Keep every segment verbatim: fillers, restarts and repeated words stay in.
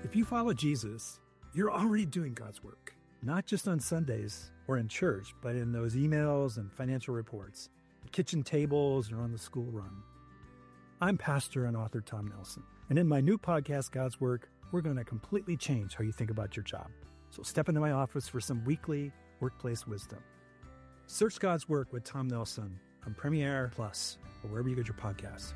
If you follow Jesus, you're already doing God's work, not just on Sundays or in church, but in those emails and financial reports, at kitchen tables or on the school run. I'm pastor and author Tom Nelson, and in my new podcast, God's Work, we're going to completely change how you think about your job. So step into my office for some weekly workplace wisdom. Search God's Work with Tom Nelson on Premiere Plus or wherever you get your podcasts.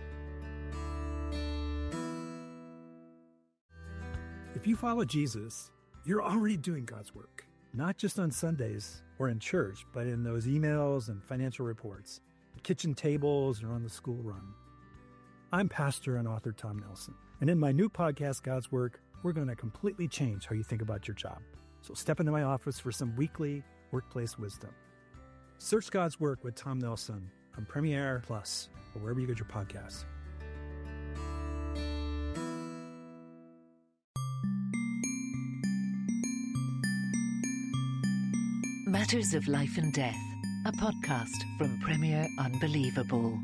If you follow Jesus, you're already doing God's work, not just on Sundays or in church, but in those emails and financial reports, at kitchen tables or on the school run. I'm pastor and author Tom Nelson, and in my new podcast, God's Work, we're going to completely change how you think about your job. So step into my office for some weekly workplace wisdom. Search God's Work with Tom Nelson on Premiere Plus or wherever you get your podcasts. Matters of Life and Death, a podcast from Premier Unbelievable.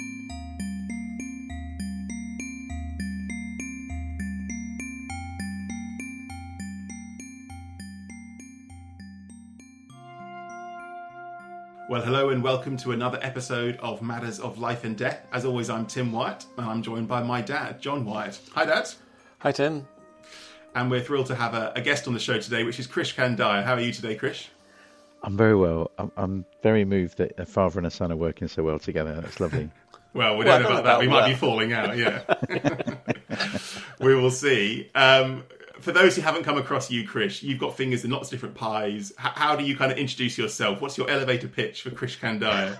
Well, hello and welcome to another episode of Matters of Life and Death. As always, I'm Tim Wyatt, and I'm joined by my dad, John Wyatt. Hi, Dad. Hi, Tim. And we're thrilled to have a, a guest on the show today, which is Krish Kandiah. How are you today, Krish? I'm very well. I'm, I'm very moved that a father and a son are working so well together. That's lovely. Well, we don't well, know about that. We well. might be falling out, yeah. We will see. Um, for those who haven't come across you, Krish, you've got fingers in lots of different pies. H- how do you kind of introduce yourself? What's your elevator pitch for Krish Kandiah?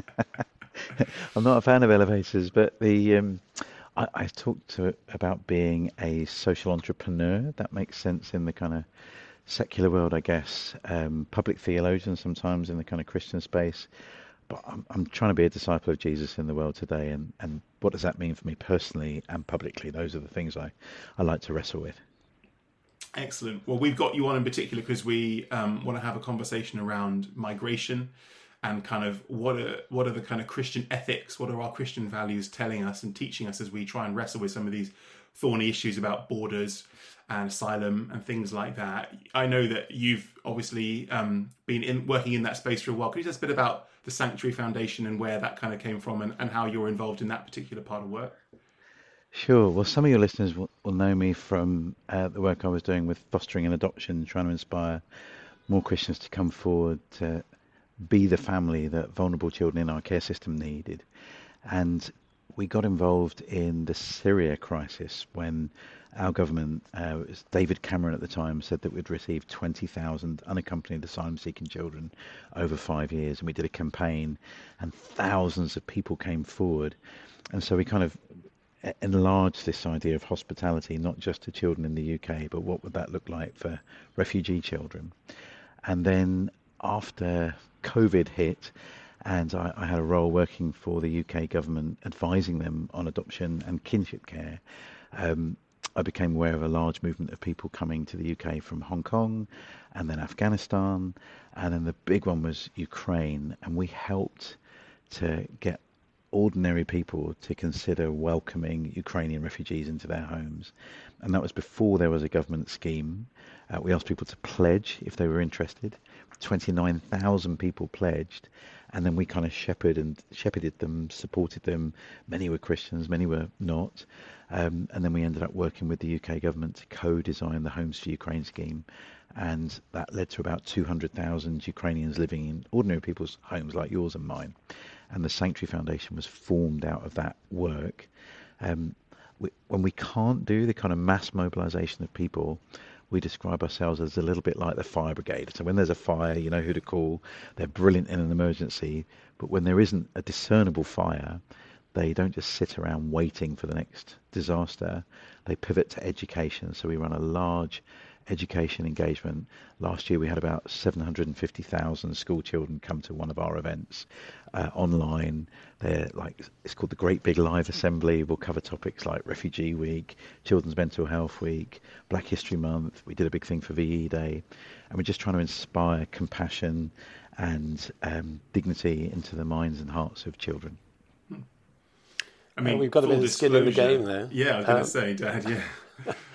I'm not a fan of elevators, but the um, I, I talked to, about being a social entrepreneur. That makes sense in the kind of secular world, I guess. Um, public theologian sometimes in the kind of Christian space. But I'm, I'm trying to be a disciple of Jesus in the world today. And, and what does that mean for me personally and publicly? Those are the things I, I like to wrestle with. Excellent. Well, we've got you on in particular because we um, want to have a conversation around migration and kind of what are what are the kind of Christian ethics, what are our Christian values telling us and teaching us as we try and wrestle with some of these thorny issues about borders and asylum and things like that. I know that you've obviously um, been in, working in that space for a while. Can you tell us a bit about the Sanctuary Foundation and where that kind of came from and, and how you're involved in that particular part of work? Sure. Well, some of your listeners will, will know me from uh, the work I was doing with fostering and adoption, trying to inspire more Christians to come forward to be the family that vulnerable children in our care system needed. And we got involved in the Syria crisis when our government, uh, it was David Cameron at the time, said that we'd received twenty thousand unaccompanied asylum-seeking children over five years. And we did a campaign and thousands of people came forward. And so we kind of enlarge this idea of hospitality, not just to children in the U K, but what would that look like for refugee children? And then after COVID hit, and I, I had a role working for the U K government, advising them on adoption and kinship care, um, I became aware of a large movement of people coming to the U K from Hong Kong and then Afghanistan, and then the big one was Ukraine, and we helped to get ordinary people to consider welcoming Ukrainian refugees into their homes. And that was before there was a government scheme. Uh, we asked people to pledge if they were interested. twenty-nine thousand people pledged. And then we kind of shepherded and shepherded them, supported them. Many were Christians, many were not. Um, and then we ended up working with the U K government to co-design the Homes for Ukraine scheme. And that led to about two hundred thousand Ukrainians living in ordinary people's homes like yours and mine. And the Sanctuary Foundation was formed out of that work. Um, we, when we can't do the kind of mass mobilization of people, we describe ourselves as a little bit like the fire brigade. So when there's a fire, you know who to call. They're brilliant in an emergency. But when there isn't a discernible fire, they don't just sit around waiting for the next disaster. They pivot to education. So we run a large education engagement. Last year we had about seven hundred fifty thousand school children come to one of our events uh, online. They're like, it's called the Great Big Live Assembly. We'll cover topics like Refugee Week, Children's Mental Health Week, Black History Month. We did a big thing for V E Day, and we're just trying to inspire compassion and um, dignity into the minds and hearts of children. I mean, uh, we've got a bit of skin in the game there. Yeah, I was um, going to say, Dad, yeah.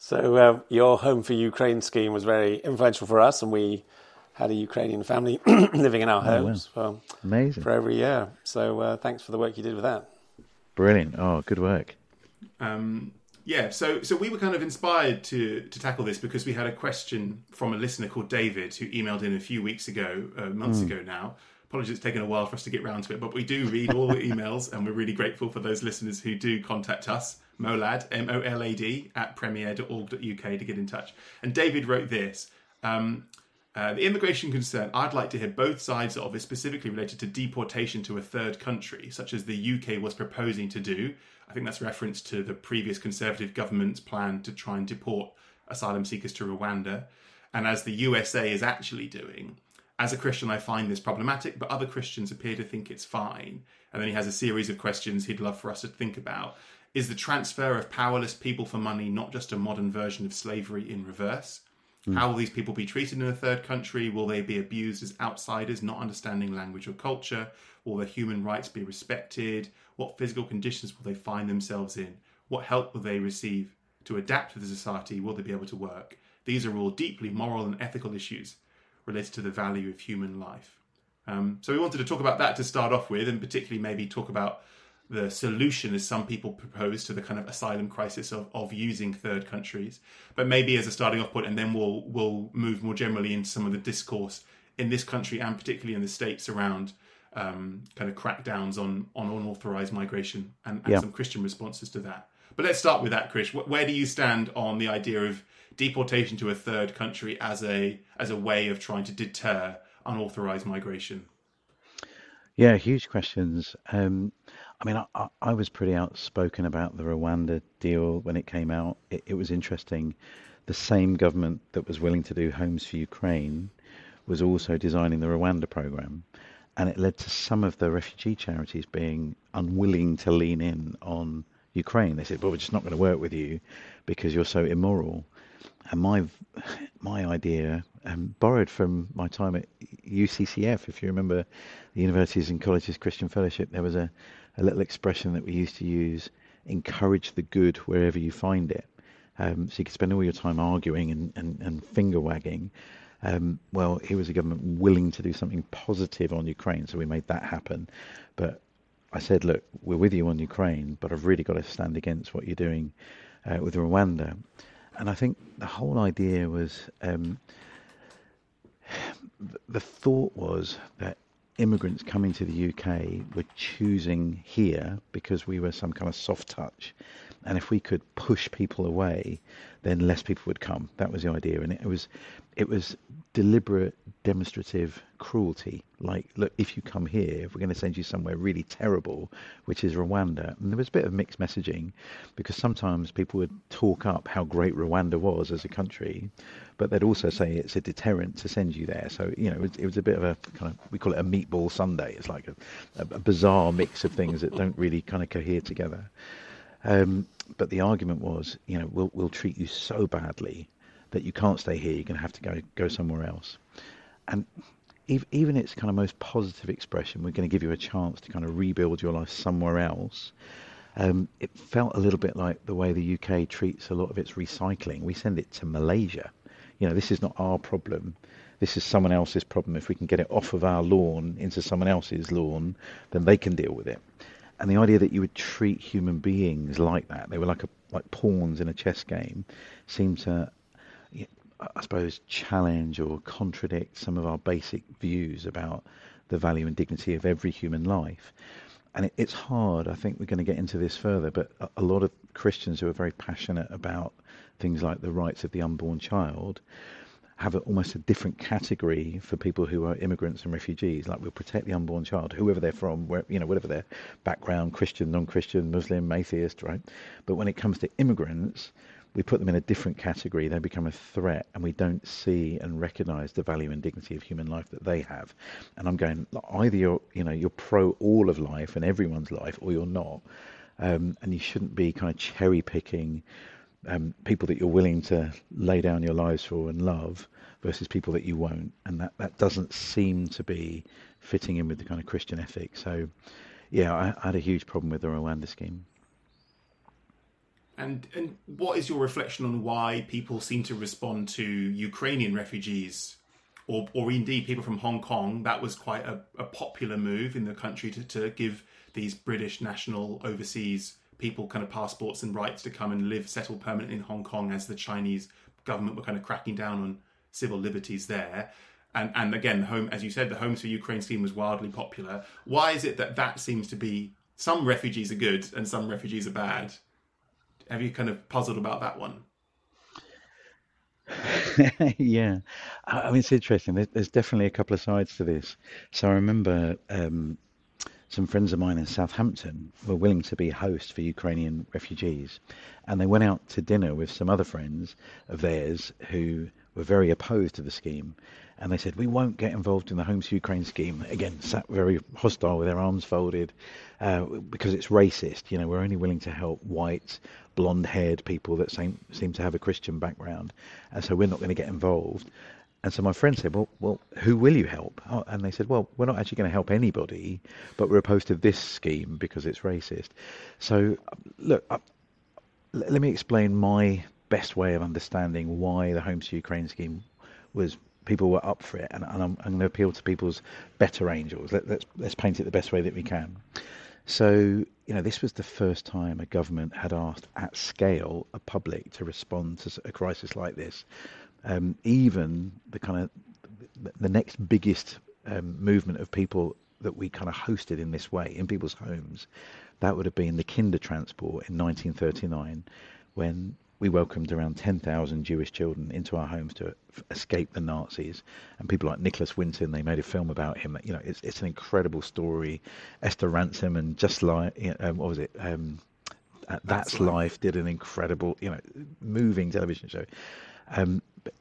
So uh, your Home for Ukraine scheme was very influential for us, and we had a Ukrainian family living in our Oh, wow. homes for, Amazing. for every year. So uh, thanks for the work you did with that. Brilliant. Oh, good work. Um, yeah, so so we were kind of inspired to to tackle this because we had a question from a listener called David who emailed in a few weeks ago, uh, months Mm. ago now. Apologies, it's taken a while for us to get round to it, but we do read all the emails, and we're really grateful for those listeners who do contact us. Molad, M O L A D, at premier dot org dot U K to get in touch. And David wrote this. Um, uh, the immigration concern I'd like to hear both sides of is specifically related to deportation to a third country, such as the U K was proposing to do. I think that's reference to the previous Conservative government's plan to try and deport asylum seekers to Rwanda, and as the U S A is actually doing. As a Christian, I find this problematic, but other Christians appear to think it's fine. And then he has a series of questions he'd love for us to think about. Is the transfer of powerless people for money not just a modern version of slavery in reverse? Mm. How will these people be treated in a third country? Will they be abused as outsiders, not understanding language or culture? Will their human rights be respected? What physical conditions will they find themselves in? What help will they receive to adapt to the society? Will they be able to work? These are all deeply moral and ethical issues related to the value of human life. Um, so we wanted to talk about that to start off with, and particularly maybe talk about the solution, as some people propose, to the kind of asylum crisis of, of using third countries, but maybe as a starting off point, and then we'll we'll move more generally into some of the discourse in this country and particularly in the States around um, kind of crackdowns on, on unauthorized migration and, and Yeah. some Christian responses to that. But let's start with that, Chris. Where do you stand on the idea of deportation to a third country as a as a way of trying to deter unauthorized migration? Yeah, huge questions. Um, I mean, I, I I was pretty outspoken about the Rwanda deal when it came out. It, it was interesting. The same government that was willing to do Homes for Ukraine was also designing the Rwanda program. And it led to some of the refugee charities being unwilling to lean in on Ukraine. They said, well, we're just not going to work with you because you're so immoral. And my my idea, um, borrowed from my time at U C C F, if you remember the Universities and Colleges Christian Fellowship, there was a, a little expression that we used to use: encourage the good wherever you find it. Um, so you could spend all your time arguing and, and, and finger wagging. Um, well, here was a government willing to do something positive on Ukraine, so we made that happen. But I said, look, we're with you on Ukraine, but I've really got to stand against what you're doing uh, with Rwanda. And I think the whole idea was, um, the thought was that immigrants coming to the U K were choosing here because we were some kind of soft touch. And if we could push people away, then less people would come. That was the idea. And it was it was deliberate, demonstrative cruelty. Like, look, if you come here, we're going to send you somewhere really terrible, which is Rwanda. And there was a bit of mixed messaging, because sometimes people would talk up how great Rwanda was as a country, but they'd also say it's a deterrent to send you there. So, you know, it was, it was a bit of a kind of, we call it a meatball Sunday. It's like a, a bizarre mix of things that don't really kind of cohere together. Um, but the argument was, you know, we'll we'll treat you so badly that you can't stay here. You're going to have to go go somewhere else. And if, even its kind of most positive expression, we're going to give you a chance to kind of rebuild your life somewhere else. Um, it felt a little bit like the way the U K treats a lot of its recycling. We send it to Malaysia. You know, this is not our problem. This is someone else's problem. If we can get it off of our lawn into someone else's lawn, then they can deal with it. And the idea that you would treat human beings like that, they were like a, like pawns in a chess game, seemed to, I suppose, challenge or contradict some of our basic views about the value and dignity of every human life. And it, it's hard. I think we're going to get into this further, but a, a lot of Christians who are very passionate about things like the rights of the unborn child have a, almost a different category for people who are immigrants and refugees. Like, we'll protect the unborn child, whoever they're from, where, you know, whatever their background, Christian, non-Christian, Muslim, atheist, right? But when it comes to immigrants, we put them in a different category. They become a threat, and we don't see and recognise the value and dignity of human life that they have. And I'm going, either you're, you know, you're pro all of life and everyone's life, or you're not. Um, and you shouldn't be kind of cherry picking Um, people that you're willing to lay down your lives for and love versus people that you won't. And that, that doesn't seem to be fitting in with the kind of Christian ethic. So, yeah, I, I had a huge problem with the Rwanda scheme. And and what is your reflection on why people seem to respond to Ukrainian refugees, or or indeed people from Hong Kong? That was quite a, a popular move in the country to, to give these British national overseas people kind of passports and rights to come and live, settle permanently in Hong Kong, as the Chinese government were kind of cracking down on civil liberties there. And and again, home, as you said, the Homes for Ukraine scheme was wildly popular. Why is it that that seems to be, some refugees are good and some refugees are bad? Have you kind of puzzled about that one? Yeah, I I mean, it's interesting. There- There's definitely a couple of sides to this. So I remember um, some friends of mine in Southampton were willing to be host for Ukrainian refugees, and they went out to dinner with some other friends of theirs who were very opposed to the scheme. And they said, we won't get involved in the Homes for Ukraine scheme. Again, sat very hostile with their arms folded uh, because it's racist. You know, we're only willing to help white, blonde-haired people that seem, seem to have a Christian background. And so we're not going to get involved. And so my friend said, well, well, who will you help? Oh, and they said, well, we're not actually going to help anybody, but we're opposed to this scheme because it's racist. So, look, uh, l- let me explain my best way of understanding why the Homes for Ukraine scheme was, people were up for it, and, and I'm, I'm going to appeal to people's better angels. Let, let's let's paint it the best way that we can. So, you know, this was the first time a government had asked at scale a public to respond to a crisis like this. Um, even the kind of the next biggest um, movement of people that we kind of hosted in this way in people's homes, that would have been the Kindertransport in nineteen thirty-nine, when we welcomed around ten thousand Jewish children into our homes to f- escape the Nazis. And people like Nicholas Winton, they made a film about him. You know, it's it's an incredible story. Esther Ransom and Just Like, you know, um, what was it? Um, uh, That's, That's Life. Life did an incredible, you know, moving television show. Um, but,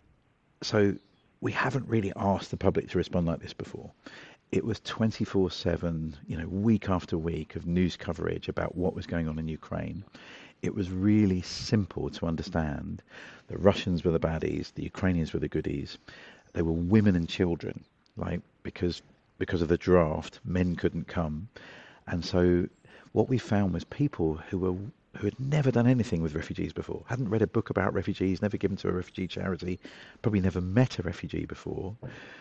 so we haven't really asked the public to respond like this before. It was twenty-four seven, you know, week after week of news coverage about what was going on in Ukraine. It was really simple to understand. The Russians were the baddies, the Ukrainians were the goodies. They were women and children, like, because because of the draft, men couldn't come. And so what we found was people who were who had never done anything with refugees before, hadn't read a book about refugees, never given to a refugee charity, probably never met a refugee before.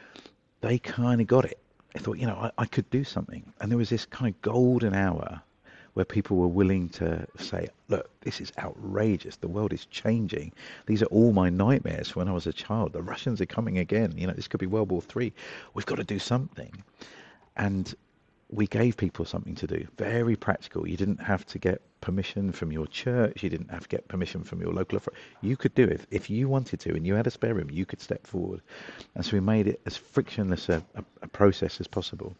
They kind of got it. They thought, you know, I, I could do something. And there was this kind of golden hour where people were willing to say, look, this is outrageous. The world is changing. These are all my nightmares when I was a child. The Russians are coming again. You know, this could be World War Three. We've got to do something. And we gave people something to do. Very practical. You didn't have to get permission from your church. You didn't have to get permission from your local authority. You could do it. If you wanted to and you had a spare room, you could step forward. And so we made it as frictionless a, a, a process as possible.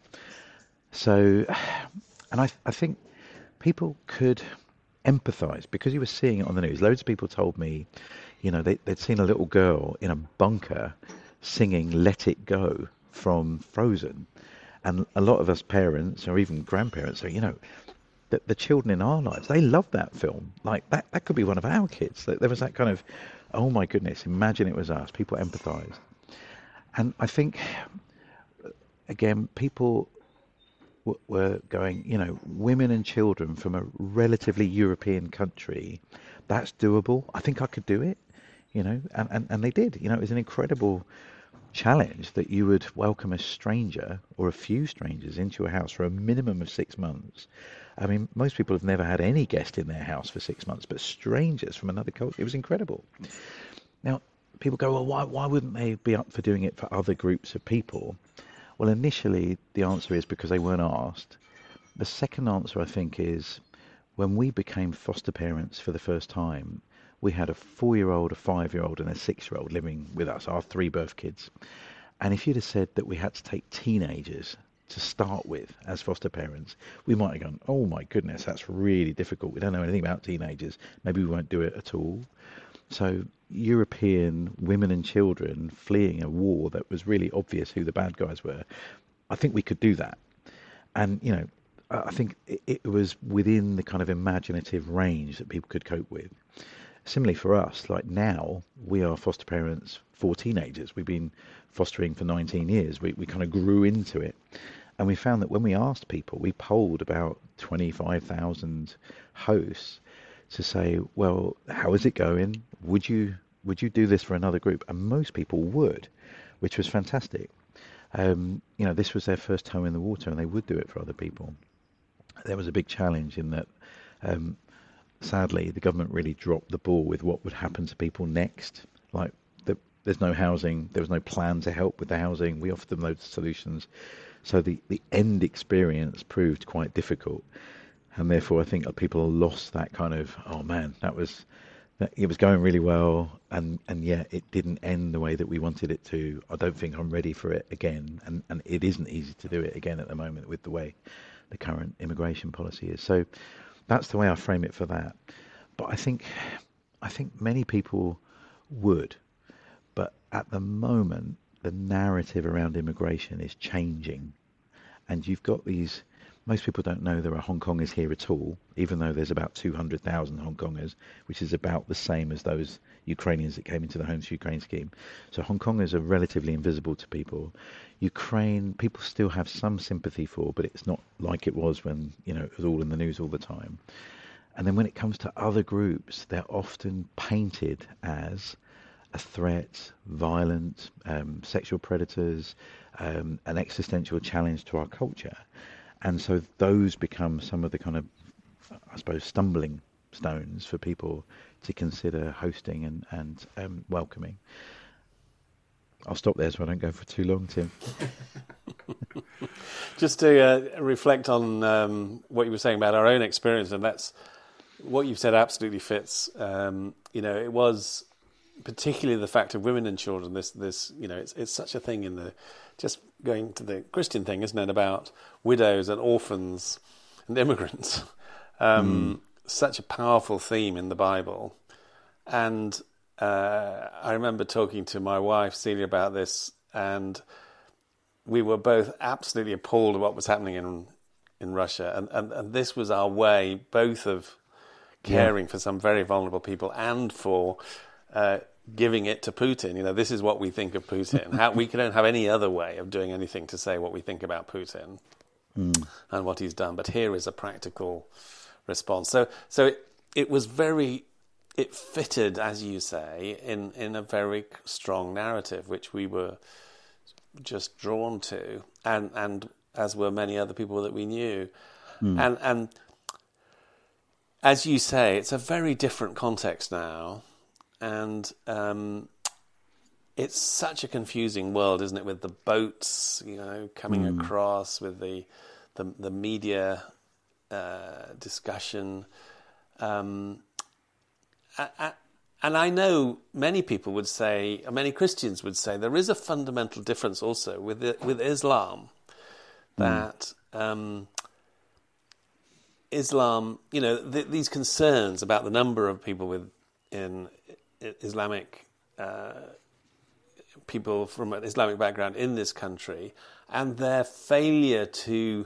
So, and I, I think people could empathize because you were seeing it on the news. Loads of people told me, you know, they, they'd seen a little girl in a bunker singing Let It Go from Frozen. And a lot of us parents or even grandparents say, you know, the, the children in our lives, they love that film. Like that, that could be one of our kids. There was that kind of, oh my goodness, imagine it was us. People empathize. And I think, again, people were going, you know, women and children from a relatively European country, that's doable. I think I could do it, you know, and, and, and they did. You know, it was an incredible challenge that you would welcome a stranger or a few strangers into your house for a minimum of six months. I mean, most people have never had any guest in their house for six months, but strangers from another culture, it was incredible. Now, people go, well, why, why wouldn't they be up for doing it for other groups of people? Well, initially, the answer is because they weren't asked. The second answer, I think, is when we became foster parents for the first time, we had a four-year-old, a five-year-old, and a six-year-old living with us, our three birth kids. And if you'd have said that we had to take teenagers to start with as foster parents, we might have gone, oh my goodness, that's really difficult. We don't know anything about teenagers. Maybe we won't do it at all. So European women and children fleeing a war that was really obvious who the bad guys were, I think we could do that. And, you know, I think it, it was within the kind of imaginative range that people could cope with. Similarly for us, like now, we are foster parents for teenagers. We've been fostering for nineteen years. We, we kind of grew into it. And we found that when we asked people, we polled about twenty-five thousand hosts to say, well, how is it going? Would you would you do this for another group? And most people would, which was fantastic. Um, you know, this was their first toe in the water, and they would do it for other people. There was a big challenge in that, um, sadly, the government really dropped the ball with what would happen to people next. Like, the, there's no housing, there was no plan to help with the housing. We offered them loads of solutions. So the, the end experience proved quite difficult. And therefore, I think people lost that kind of, oh man, that was, that it was going really well, and, and yet it didn't end the way that we wanted it to. I don't think I'm ready for it again. And, and it isn't easy to do it again at the moment with the way the current immigration policy is. So that's the way I frame it for that. But I think, I think many people would. But at the moment, the narrative around immigration is changing. And you've got these, most people don't know there are Hong Kongers here at all, even though there's about two hundred thousand Hong Kongers, which is about the same as those Ukrainians that came into the Homes for Ukraine scheme. So Hong Kongers are relatively invisible to people. Ukraine, people still have some sympathy for, but it's not like it was when, you know, it was all in the news all the time. And then when it comes to other groups, they're often painted as a threat, violent, um, sexual predators, um, an existential challenge to our culture. And so those become some of the kind of, I suppose, stumbling stones for people to consider hosting and, and um, welcoming. I'll stop there so I don't go for too long, Tim. Just to uh, reflect on um, what you were saying about our own experience, and that's what you've said absolutely fits. Um, you know, it was particularly the fact of women and children. This, this, you know, it's it's such a thing in the, just going to the Christian thing, isn't it, about widows and orphans and immigrants. Um, mm. Such a powerful theme in the Bible. And uh, I remember talking to my wife, Celia, about this, and we were both absolutely appalled at what was happening in in Russia. And, and, and this was our way, both of caring yeah. for some very vulnerable people and for uh, giving it to Putin. You know, this is what we think of Putin. How, we don't have any other way of doing anything to say what we think about Putin mm. and what he's done. But here is a practical response. So, so it, it was very, it fitted, as you say, in, in a very strong narrative, which we were just drawn to, and, and as were many other people that we knew. Mm. And, and as you say, it's a very different context now. And um, it's such a confusing world, isn't it? With the boats, you know, coming mm. across, with the the, the media uh, discussion, um, I, I, and I know many people would say, many Christians would say, there is a fundamental difference also with the, with Islam, that mm. um, Islam, you know, th- these concerns about the number of people with in Islamic uh, people from an Islamic background in this country, and their failure to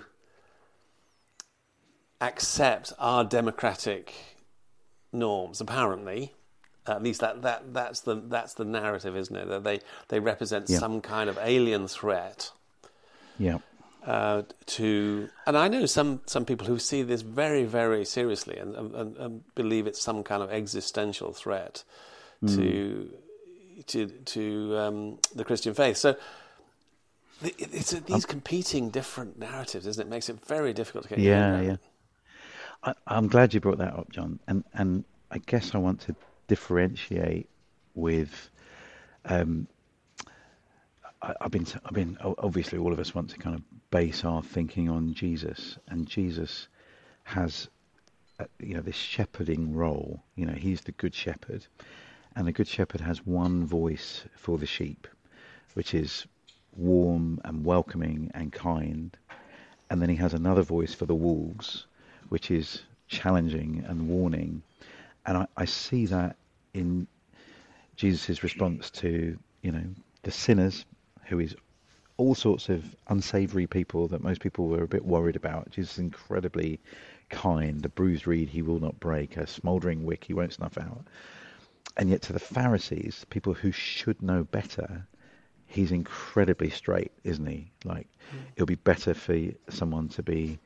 accept our democratic norms. Apparently, at least that, that that's the that's the narrative, isn't it? That they they represent yeah. some kind of alien threat. Yeah. Uh, to and I know some, some people who see this very, very seriously and, and, and believe it's some kind of existential threat mm. to to to um, the Christian faith. So it's a, these um, competing different narratives, isn't it? It makes it very difficult to get your head around. Yeah, yeah. I, I'm glad you brought that up, John. And and I guess I want to differentiate with. Um, I, I've been, I've been. Obviously, all of us want to kind of base our thinking on Jesus, and Jesus has, uh, you know, this shepherding role. You know, he's the good shepherd, and the good shepherd has one voice for the sheep, which is warm and welcoming and kind, and then he has another voice for the wolves, which is challenging and warning. And I, I see that in Jesus' response to, you know, the sinners, who is all sorts of unsavoury people that most people were a bit worried about. Jesus is incredibly kind. A bruised reed he will not break, a smouldering wick he won't snuff out. And yet to the Pharisees, people who should know better, he's incredibly straight, isn't he? Like, mm. it'll be better for someone to be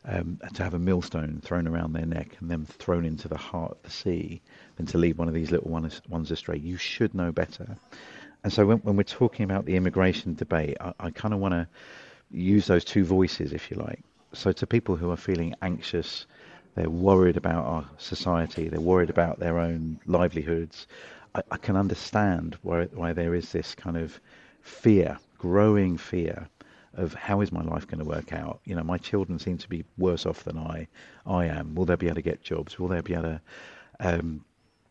um, to have a millstone thrown around their neck and then thrown into the heart of the sea than to lead one of these little ones, ones astray. You should know better. And so when, when we're talking about the immigration debate, I, I kind of want to use those two voices, if you like. So to people who are feeling anxious, they're worried about our society, they're worried about their own livelihoods, I, I can understand why, why there is this kind of fear, growing fear of how is my life going to work out? You know, my children seem to be worse off than I, I am. Will they be able to get jobs? Will they be able to, um,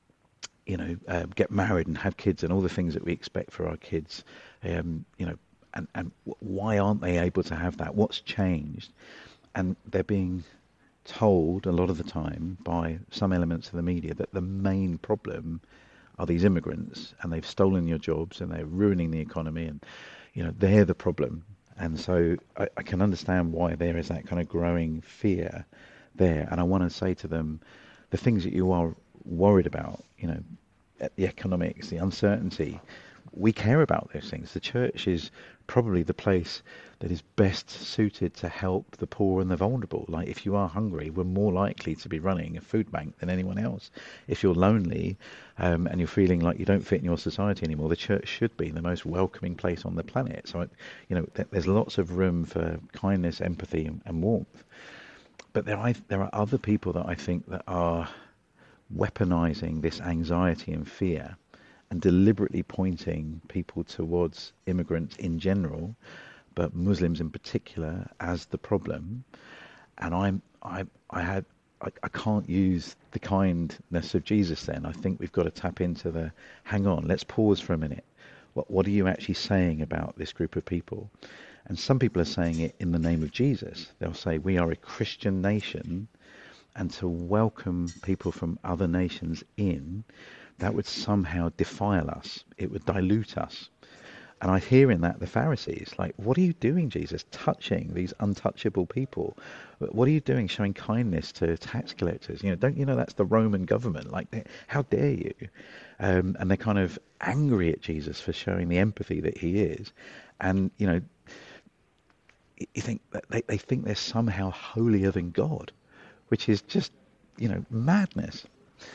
you know, uh, get married and have kids and all the things that we expect for our kids? Um, you know, and, and why aren't they able to have that? What's changed? And they're being told a lot of the time by some elements of the media that the main problem are these immigrants, and they've stolen your jobs and they're ruining the economy, and you know they're the problem. And so I, I can understand why there is that kind of growing fear there. And I want to say to them, the things that you are worried about, you know, the economics, the uncertainty, we care about those things. The church is probably the place that is best suited to help the poor and the vulnerable. Like if you are hungry, we're more likely to be running a food bank than anyone else. If you're lonely um, and you're feeling like you don't fit in your society anymore, the church should be the most welcoming place on the planet. So, you know, th- there's lots of room for kindness, empathy and, and warmth. But there are, there are other people that I think that are weaponizing this anxiety and fear and deliberately pointing people towards immigrants in general, but Muslims in particular, as the problem. And I'm, I, I had, I, I can't use the kindness of Jesus. Then I think we've got to tap into the. Hang on, let's pause for a minute. What, what are you actually saying about this group of people? And some people are saying it in the name of Jesus. They'll say we are a Christian nation, and to welcome people from other nations in, that would somehow defile us. It would dilute us. And I hear in that the Pharisees, like, what are you doing, Jesus, touching these untouchable people? What are you doing showing kindness to tax collectors? You know, don't you know that's the Roman government? Like, how dare you? Um, and they're kind of angry at Jesus for showing the empathy that he is. And, you know, you think that they, they think they're somehow holier than God, which is just, you know, madness.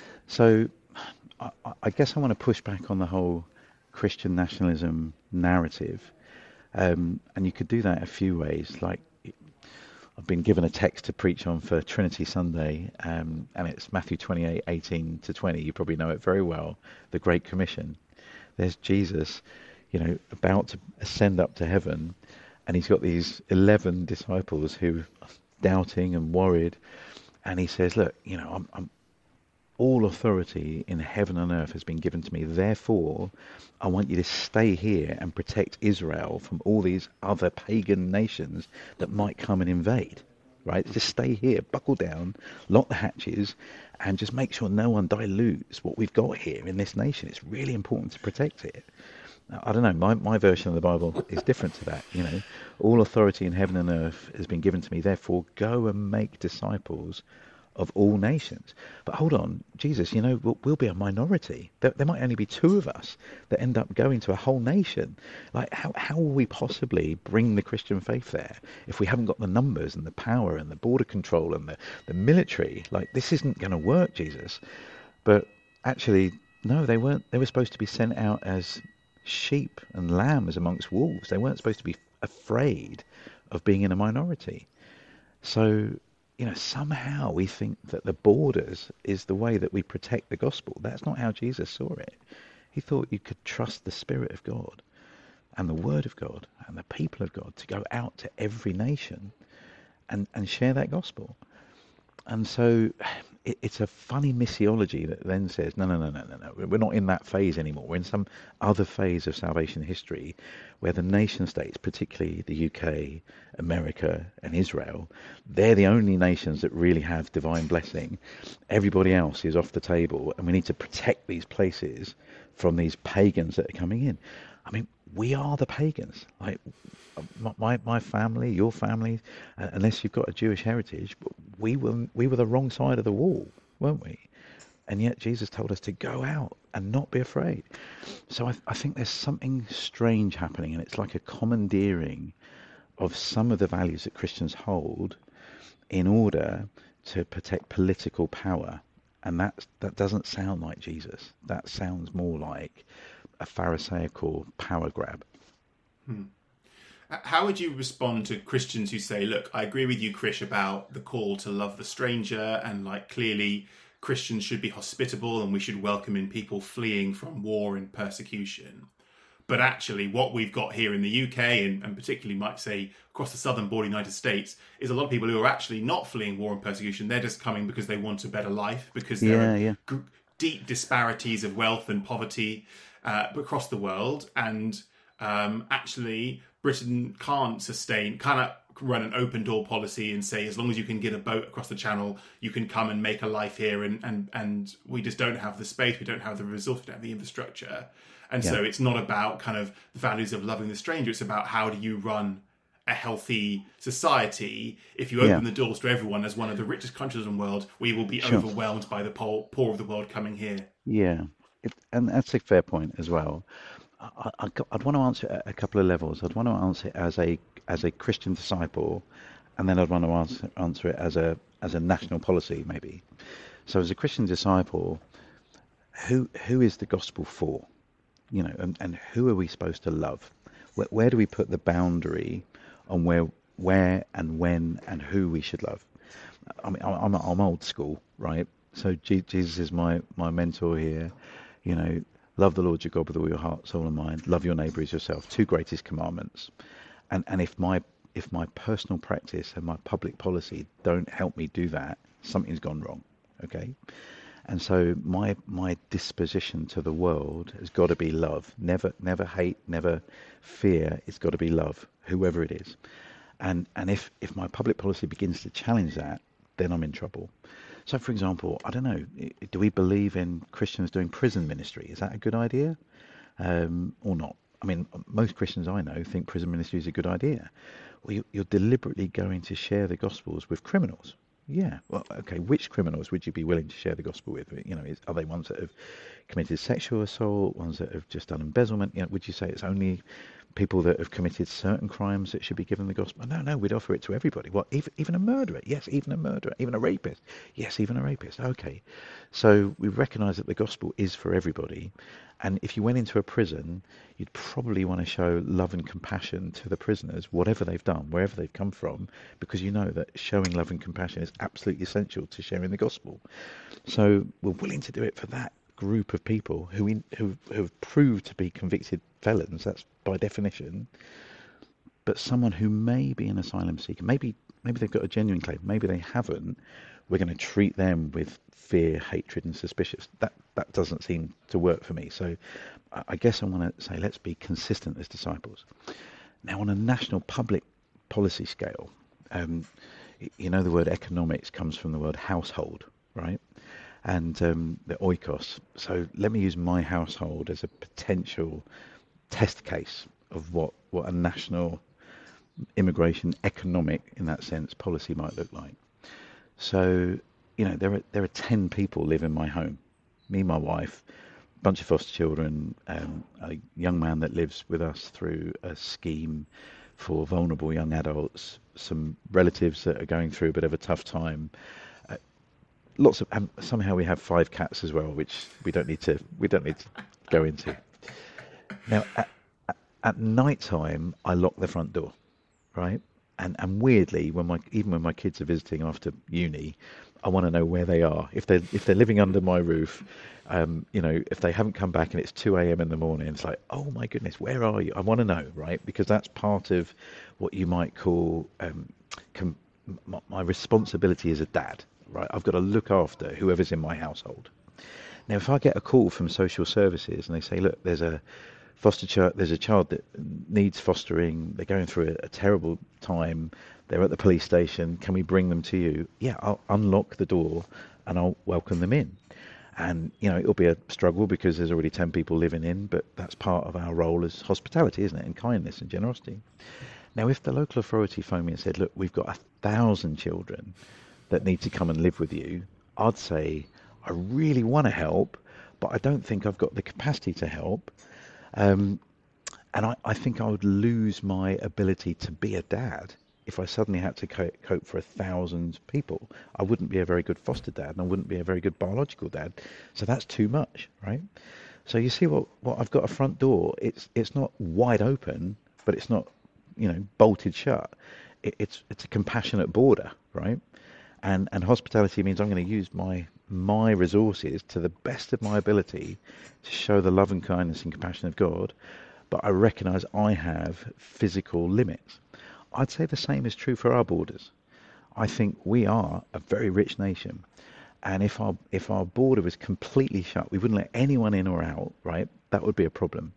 So I, I guess I want to push back on the whole Christian nationalism narrative. Um, and you could do that a few ways. Like, I've been given a text to preach on for Trinity Sunday, um, and it's Matthew twenty-eight, eighteen to twenty. You probably know it very well, the Great Commission. There's Jesus, you know, about to ascend up to heaven, and he's got these eleven disciples who are doubting and worried. And he says, look, you know, I'm, I'm all authority in heaven and earth has been given to me. Therefore, I want you to stay here and protect Israel from all these other pagan nations that might come and invade. Right? Just stay here, buckle down, lock the hatches, and just make sure no one dilutes what we've got here in this nation. It's really important to protect it. Now, I don't know, my, my version of the Bible is different to that. You know, all authority in heaven and earth has been given to me. Therefore, go and make disciples of all nations. But hold on, Jesus, you know, we'll, we'll be a minority. There, there might only be two of us that end up going to a whole nation. Like, how, how will we possibly bring the Christian faith there if we haven't got the numbers and the power and the border control and the, the military? Like, this isn't going to work, Jesus. But actually, no, they weren't. They were supposed to be sent out as sheep and lambs amongst wolves. They weren't supposed to be afraid of being in a minority. So, you know, somehow we think that the borders is the way that we protect the gospel. That's not how Jesus saw it. He thought you could trust the Spirit of God and the Word of God and the people of God to go out to every nation and, and share that gospel. And so it, it's a funny missiology that then says, no, no, no, no, no, no, we're not in that phase anymore. We're in some other phase of salvation history where the nation states, particularly the U K, America and Israel, they're the only nations that really have divine blessing. Everybody else is off the table, and we need to protect these places from these pagans that are coming in. I mean, we are the pagans. Like, my my family, your family, uh, unless you've got a Jewish heritage, we were we were the wrong side of the wall, weren't we? And yet Jesus told us to go out and not be afraid. So I, I think there's something strange happening, and it's like a commandeering of some of the values that Christians hold in order to protect political power. And that, that doesn't sound like Jesus. That sounds more like a Pharisaical power grab. Hmm. How would you respond to Christians who say, look, I agree with you, Krish, about the call to love the stranger, and like clearly Christians should be hospitable and we should welcome in people fleeing from war and persecution. But actually what we've got here in the U K, and, and particularly might say across the southern border of the United States, is a lot of people who are actually not fleeing war and persecution. They're just coming because they want a better life, because there Yeah, are yeah. g- deep disparities of wealth and poverty uh, across the world. And um, actually Britain can't sustain, cannot run an open door policy and say, as long as you can get a boat across the channel, you can come and make a life here. And, and, and we just don't have the space, we don't have the resource, we don't have the infrastructure. And Yeah. so it's not about kind of the values of loving the stranger. It's about how do you run a healthy society. If you open Yeah. the doors to everyone, as one of the richest countries in the world, we will be Sure. overwhelmed by the poor, poor of the world coming here. Yeah, it, and that's a fair point as well. I, I, I'd want to answer it at a couple of levels. I'd want to answer it as a as a Christian disciple, and then I'd want to answer, answer it as a as a national policy, maybe. So, as a Christian disciple, who who is the gospel for? You know, and, and who are we supposed to love? Where, where do we put the boundary on where where and when and who we should love? I mean, I'm I'm old school, right? So Je- Jesus is my my mentor here. You know, love the Lord your God with all your heart, soul, and mind. Love your neighbour as yourself. Two greatest commandments. And and if my if my personal practice and my public policy don't help me do that, something's gone wrong. Okay. And so my my disposition to the world has got to be love. Never never hate, never fear. It's got to be love, whoever it is. And and if if my public policy begins to challenge that, then I'm in trouble. So, for example, I don't know, do we believe in Christians doing prison ministry? Is that a good idea um, or not? I mean, most Christians I know think prison ministry is a good idea. Well, you, you're deliberately going to share the Gospels with criminals. Yeah, well, okay, which criminals would you be willing to share the Gospel with? You know, is, are they ones that have committed sexual assault, ones that have just done embezzlement? You know, would you say it's only people that have committed certain crimes that should be given the gospel? No, no, we'd offer it to everybody. What, even, even a murderer? Yes, even a murderer. Even a rapist? Yes, even a rapist. Okay. So we recognise that the gospel is for everybody. And if you went into a prison, you'd probably want to show love and compassion to the prisoners, whatever they've done, wherever they've come from, because you know that showing love and compassion is absolutely essential to sharing the gospel. So we're willing to do it for that group of people who we, who have proved to be convicted felons, that's by definition, but someone who may be an asylum seeker, maybe maybe they've got a genuine claim, maybe they haven't, we're going to treat them with fear, hatred and suspicion. That that doesn't seem to work for me. So I guess I want to say let's be consistent as disciples. Now, on a national public policy scale, um, you know the word economics comes from the word household, right? And um, the oikos. So let me use my household as a potential test case of what, what a national immigration, economic, in that sense, policy might look like. So, you know, there are there are ten people live in my home. Me, my wife, a bunch of foster children, um, a young man that lives with us through a scheme for vulnerable young adults, some relatives that are going through a bit of a tough time. Uh, lots of um, somehow we have five cats as well, which we don't need to we don't need to go into. Now, at, at, at night time, I lock the front door, right? And and weirdly, when my even when my kids are visiting after uni, I want to know where they are. If they're if they're living under my roof, um, you know, if they haven't come back and it's two a.m. in the morning, it's like, oh my goodness, where are you? I want to know, right? Because that's part of what you might call um, com- my, my responsibility as a dad, right? I've got to look after whoever's in my household. Now, if I get a call from social services and they say, look, there's a foster child, there's a child that needs fostering, they're going through a, a terrible time, they're at the police station, can we bring them to you? Yeah, I'll unlock the door and I'll welcome them in. And, you know, it'll be a struggle because there's already ten people living in, but that's part of our role as hospitality, isn't it? And kindness and generosity. Now, if the local authority phoned me and said, look, we've got a thousand children that need to come and live with you, I'd say, I really want to help, but I don't think I've got the capacity to help. Um, and I, I think I would lose my ability to be a dad if I suddenly had to co- cope for a thousand people, I wouldn't be a very good foster dad, and I wouldn't be a very good biological dad. So that's too much, right? So you see what, what I've got a front door. It's it's not wide open, but it's not, you know, bolted shut. It, it's it's a compassionate border, right? And and hospitality means I'm going to use my my resources to the best of my ability to show the love and kindness and compassion of God. But I recognise I have physical limits. I'd say the same is true for our borders. I think we are a very rich nation. And if our if our border was completely shut, we wouldn't let anyone in or out, right? That would be a problem.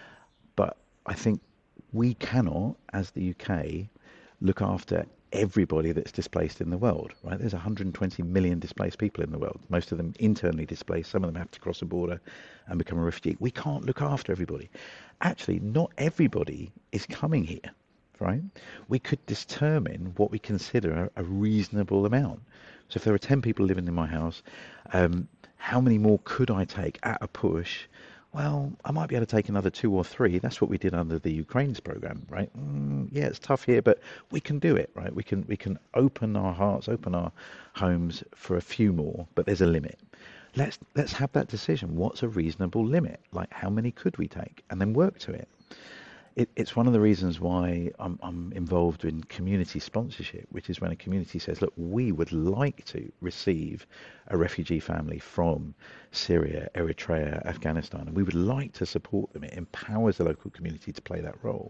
But I think we cannot, as the U K, look after everybody that's displaced in the world, right? There's one hundred twenty million displaced people in the world, most of them internally displaced. Some of them have to cross a border and become a refugee. We can't look after everybody. Actually, not everybody is coming here, right? We could determine what we consider a reasonable amount. So if there are ten people living in my house, um, how many more could I take at a push? Well, I might be able to take another two or three. That's what we did under the Ukraine's program, right? Mm, yeah, it's tough here, but we can do it, right? We can we can open our hearts, open our homes for a few more, but there's a limit. Let's let's have that decision. What's a reasonable limit? Like, how many could we take, and then work to it. It, it's one of the reasons why I'm, I'm involved in community sponsorship, which is when a community says, look, we would like to receive a refugee family from Syria, Eritrea, Afghanistan, and we would like to support them. It empowers the local community to play that role.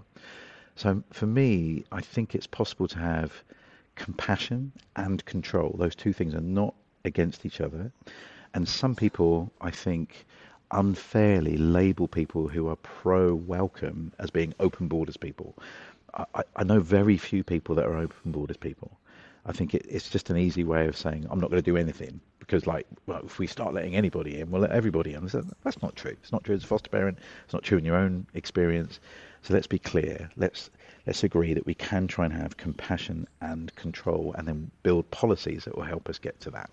So for me, I think it's possible to have compassion and control. Those two things are not against each other. And some people, I think, unfairly label people who are pro-welcome as being open borders people. I, I know very few people that are open borders people. I think it, it's just an easy way of saying, I'm not going to do anything because, like, well, if we start letting anybody in, we'll let everybody in. So that's not true. It's not true as a foster parent. It's not true in your own experience. So let's be clear. Let's let's agree that we can try and have compassion and control, and then build policies that will help us get to that.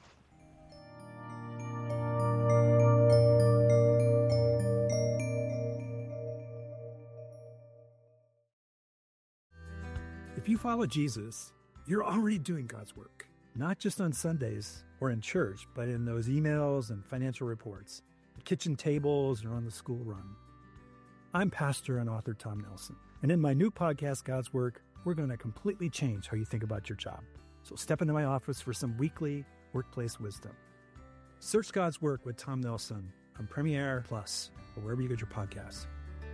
If you follow Jesus, you're already doing God's work, not just on Sundays or in church, but in those emails and financial reports, the kitchen tables, or on the school run. I'm pastor and author Tom Nelson, and in my new podcast, God's Work, we're going to completely change how you think about your job. So step into my office for some weekly workplace wisdom. Search God's Work with Tom Nelson on Premiere Plus or wherever you get your podcasts.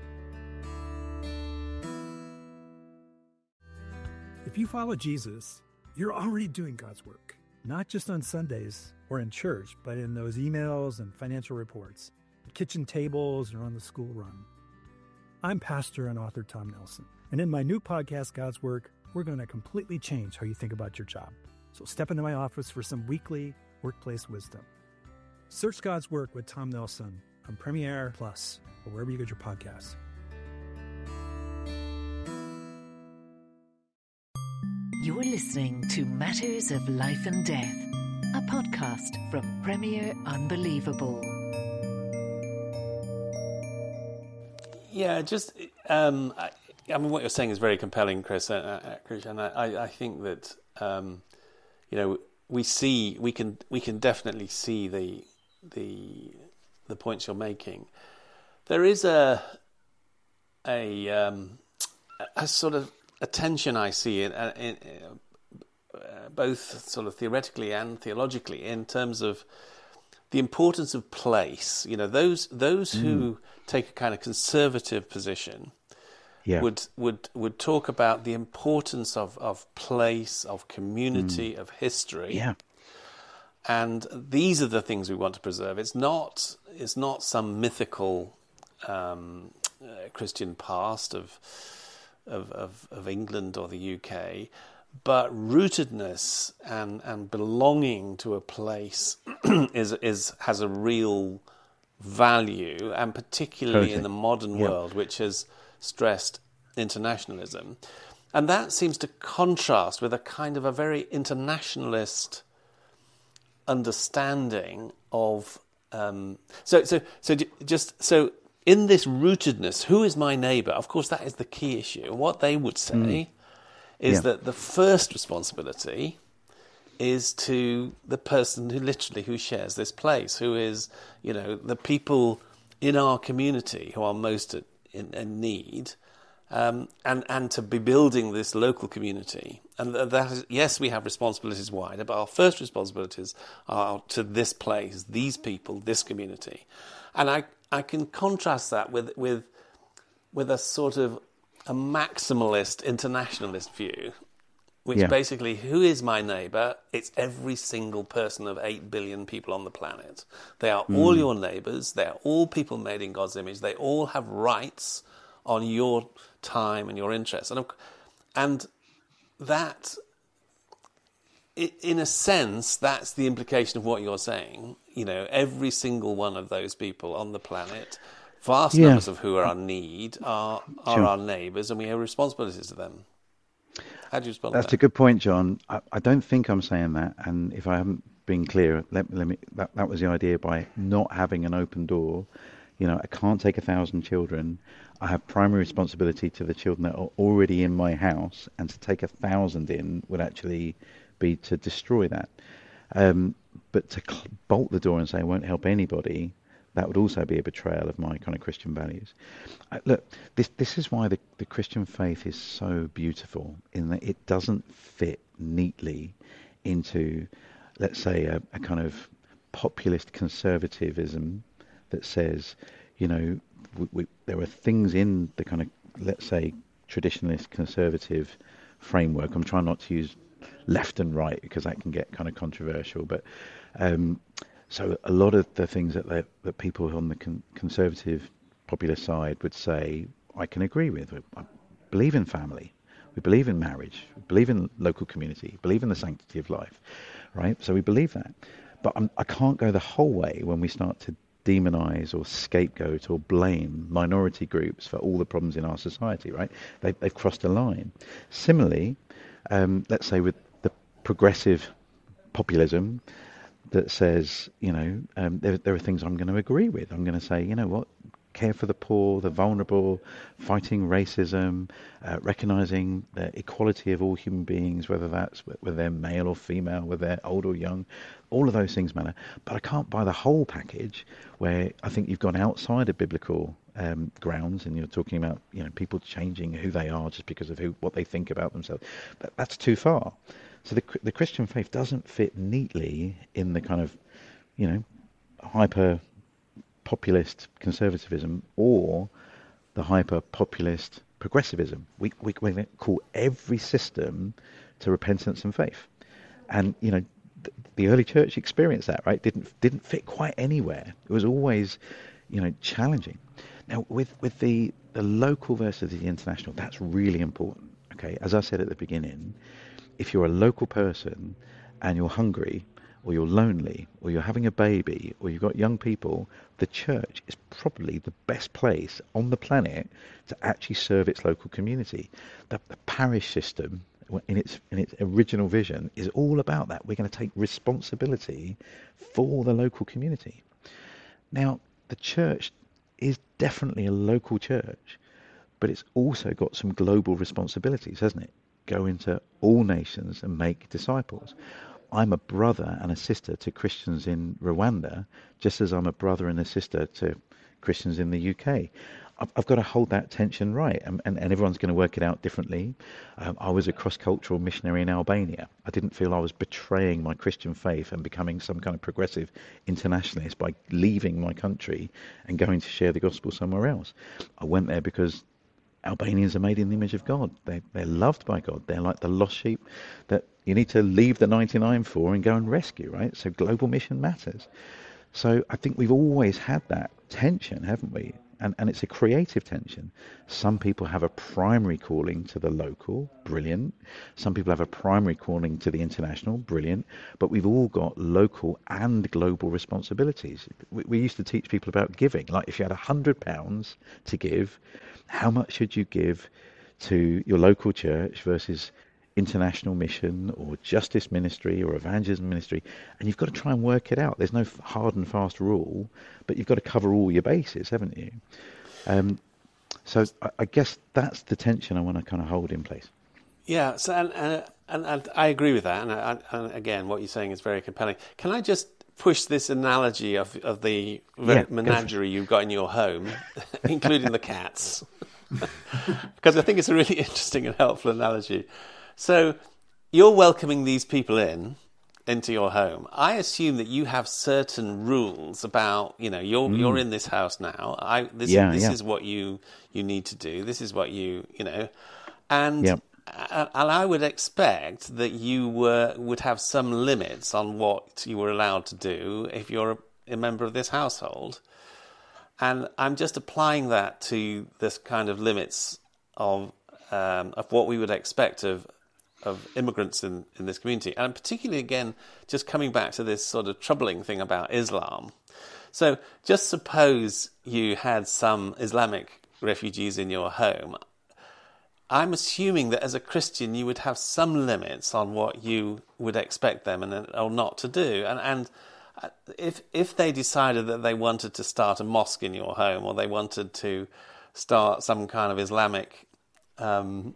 If you follow Jesus, you're already doing God's work, not just on Sundays or in church, but in those emails and financial reports, the kitchen tables, or on the school run. I'm pastor and author Tom Nelson, and in my new podcast, God's Work, we're going to completely change how you think about your job. So step into my office for some weekly workplace wisdom. Search God's Work with Tom Nelson on Premiere Plus or wherever you get your podcasts. You're listening to Matters of Life and Death, a podcast from Premier Unbelievable. Yeah, just, um, I, I mean, what you're saying is very compelling, Chris, uh, uh, Chris, and I, I think that, um, you know, we see, we can, we can definitely see the, the, the points you're making. There is a, a, um, a sort of a tension I see in, in, in uh, both sort of theoretically and theologically in terms of the importance of place. You know, those those mm. who take a kind of conservative position yeah. would would would talk about the importance of, of place, of community, mm. of history. Yeah. And these are the things we want to preserve. It's not it's not some mythical um, uh, Christian past of Of, of, of England or the U K, but rootedness and, and belonging to a place is is has a real value, and particularly totally. in the modern yep. world, which has stressed internationalism. And that seems to contrast with a kind of a very internationalist understanding of um, so so so just so. In this rootedness, who is my neighbour? Of course, that is the key issue. And what they would say mm. is Yeah. that the first responsibility is to the person who literally who shares this place, who is, you know, the people in our community who are most in, in need, um, and and to be building this local community. And that is, yes, we have responsibilities wider, but our first responsibilities are to this place, these people, this community. And I I can contrast that with with with a sort of a maximalist internationalist view, which Yeah. basically, who is my neighbour? It's every single person of eight billion people on the planet. They are all your neighbours. They are all people made in God's image. They all have rights on your time and your interests. And, of- and that, i- in a sense, that's the implication of what you're saying. You know, every single one of those people on the planet, vast Yeah. numbers of who are in need, are, are Sure. our neighbours, and we have responsibilities to them. How do you respond That's to a good point, John. I, I don't think I'm saying that, and if I haven't been clear, let, let me. That, that was the idea by not having an open door. You know, I can't take a thousand children. I have primary responsibility to the children that are already in my house, and to take a thousand in would actually be to destroy that. Um, but to cl- bolt the door and say I won't help anybody, that would also be a betrayal of my kind of Christian values. Uh, look, this this is why the, the Christian faith is so beautiful, in that it doesn't fit neatly into, let's say, a, a kind of populist conservatism that says, you know, we, we, there are things in the kind of, let's say, traditionalist conservative framework. I'm trying not to use left and right because that can get kind of controversial, but um, so a lot of the things that they, that people on the con- conservative populist side would say, I can agree with. I believe in family. We believe in marriage. We believe in local community. Believe in the sanctity of life, right? So we believe that. But I'm, I can't go the whole way when we start to demonize or scapegoat or blame minority groups for all the problems in our society, right? They, they've crossed a line. Similarly, um, let's say with the progressive populism that says, you know, um, there, there are things I'm going to agree with. I'm going to say, you know what, care for the poor, the vulnerable, fighting racism, uh, recognizing the equality of all human beings, whether that's whether they're male or female, whether they're old or young, all of those things matter. But I can't buy the whole package where I think you've gone outside of biblical um, grounds and you're talking about, you know, people changing who they are just because of who what they think about themselves. That, that's too far. So the the Christian faith doesn't fit neatly in the kind of, you know, hyper populist conservatism or the hyper populist progressivism. We we, we call every system to repentance and faith, and you know th- the early church experienced that, right? Didn't didn't fit quite anywhere. It was always, you know, challenging. Now with with the the local versus the international, that's really important. Okay, as I said at the beginning, if you're a local person and you're hungry, or you're lonely, or you're having a baby, or you've got young people, the church is probably the best place on the planet to actually serve its local community. The, the parish system, in its in its original vision, is all about that. We're going to take responsibility for the local community. Now, the church is definitely a local church, but it's also got some global responsibilities, hasn't it? Go into all nations and make disciples. I'm a brother and a sister to Christians in Rwanda, just as I'm a brother and a sister to Christians in the U K. I've, I've got to hold that tension right, and, and, and everyone's going to work it out differently. Um, I was a cross-cultural missionary in Albania. I didn't feel I was betraying my Christian faith and becoming some kind of progressive internationalist by leaving my country and going to share the gospel somewhere else. I went there because Albanians are made in the image of God. They, they're loved by God. They're like the lost sheep that you need to leave the ninety-nine for and go and rescue, right? So global mission matters. So I think we've always had that tension, haven't we? And, and it's a creative tension. Some people have a primary calling to the local, brilliant. Some people have a primary calling to the international, brilliant. But we've all got local and global responsibilities. We, we used to teach people about giving. Like if you had a hundred pounds to give, how much should you give to your local church versus international mission or justice ministry or evangelism ministry? And you've got to try and work it out. There's no hard and fast rule, but you've got to cover all your bases, haven't you? Um, so I, I guess that's the tension I want to kind of hold in place. Yeah, so and, and, and, and I agree with that. And, and, and again, what you're saying is very compelling. Can I just push this analogy of, of the Yeah, menagerie you've got in your home, including the cats? Because I think it's a really interesting and helpful analogy. So you're welcoming these people in, into your home. I assume that you have certain rules about, you know, you're mm. you're in this house now. I this yeah, this yeah. is what you you need to do. This is what you you know, and yep. and I would expect that you were would have some limits on what you were allowed to do if you're a, a member of this household. And I'm just applying that to this kind of limits of um, of what we would expect of of immigrants in, in this community. And particularly, again, just coming back to this sort of troubling thing about Islam. So just suppose you had some Islamic refugees in your home. I'm assuming that as a Christian, you would have some limits on what you would expect them and or not to do. And and if if they decided that they wanted to start a mosque in your home, or they wanted to start some kind of Islamic um,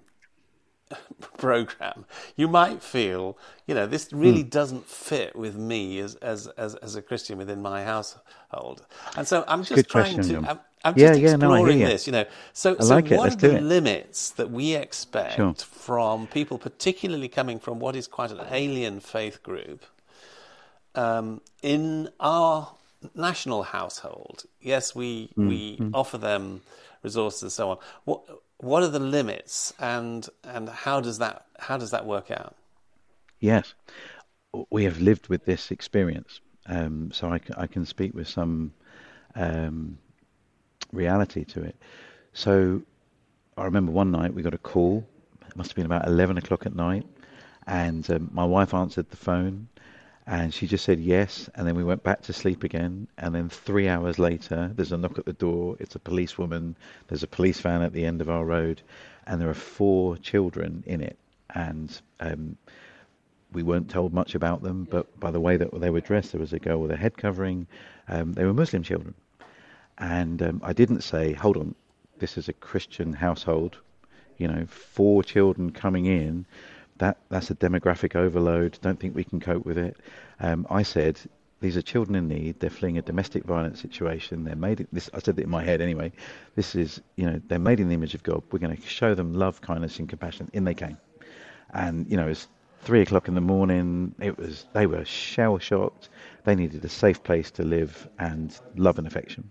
program, you might feel, you know, this really mm. doesn't fit with me as, as as as a Christian within my household. And so I'm just Good trying question, to. I'm, I'm yeah, just yeah, exploring no, this, you know. So, I so like it. what Let's are do the it. limits that we expect Sure. from people, particularly coming from what is quite an alien faith group, um, in our national household? Yes, we mm. we mm. offer them resources and so on. What what are the limits, and and how does that how does that work out? Yes, we have lived with this experience, um, so I, I can speak with some um, reality to it. So I remember one night we got a call. It must have been about eleven o'clock at night, and um, my wife answered the phone, and she just said yes, and then we went back to sleep again. And then three hours later, there's a knock at the door. It's a policewoman. There's a police van at the end of our road, and there are four children in it. And um, we weren't told much about them, but by the way that they were dressed, there was a girl with a head covering. Um, they were Muslim children. And um, I didn't say, hold on, this is a Christian household. You know, four children coming in. That that's a demographic overload. Don't think we can cope with it. Um, I said, these are children in need. They're fleeing a domestic violence situation. They're made. This I said it in my head anyway. This is, you know, they're made in the image of God. We're going to show them love, kindness, and compassion. In they came, and you know, it's three o'clock in the morning. It was. They were shell shocked. They needed a safe place to live and love and affection.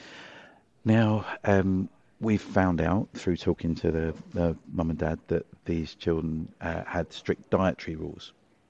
Now, um, we've found out through talking to the, the mum and dad that these children uh, had strict dietary rules.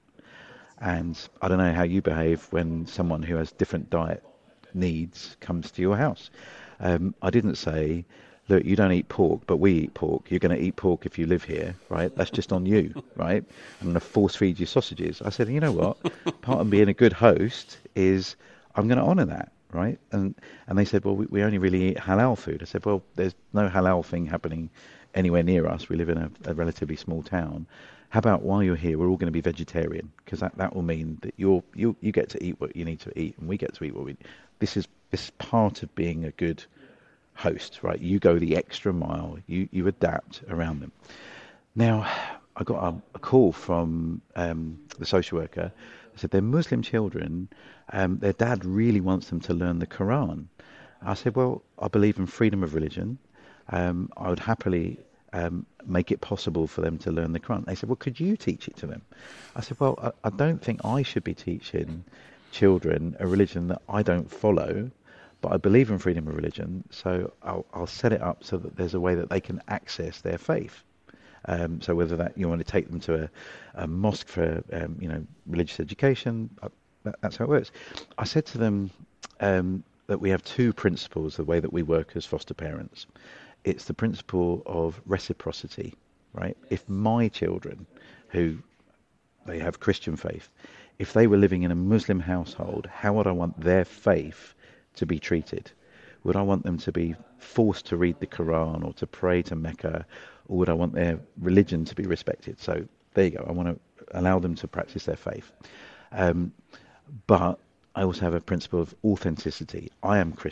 And I don't know how you behave when someone who has different diet needs comes to your house. Um, I didn't say, look, you don't eat pork, but we eat pork. You're going to eat pork if you live here, right? That's just on you, right? I'm going to force feed you sausages. I said, you know what? Part of being a good host is I'm going to honour that. Right, and and they said, well, we, we only really eat halal food. I said, well, there's no halal thing happening anywhere near us. We live in a, a relatively small town. How about while you're here, we're all going to be vegetarian, because that, that will mean that you're you you get to eat what you need to eat, and we get to eat what we. This is this is part of being a good host, right? You go the extra mile. You you adapt around them. Now, I got a, a call from um, the social worker. I said, they're Muslim children. Um, their dad really wants them to learn the Quran. I said, well, I believe in freedom of religion. Um, I would happily um, make it possible for them to learn the Quran. They said, well, could you teach it to them? I said, well, I, I don't think I should be teaching children a religion that I don't follow, but I believe in freedom of religion, so I'll, I'll set it up so that there's a way that they can access their faith. Um, so whether that you want to take them to a, a mosque for um, you know religious education, uh, that, that's how it works. I said to them um, that we have two principles the way that we work as foster parents. It's the principle of reciprocity, right? If my children, who they have Christian faith, if they were living in a Muslim household, how would I want their faith to be treated? Would I want them to be forced to read the Quran or to pray to Mecca, or would I want their religion to be respected? So there you go. I want to allow them to practice their faith. Um, but I also have a principle of authenticity. I am Christian.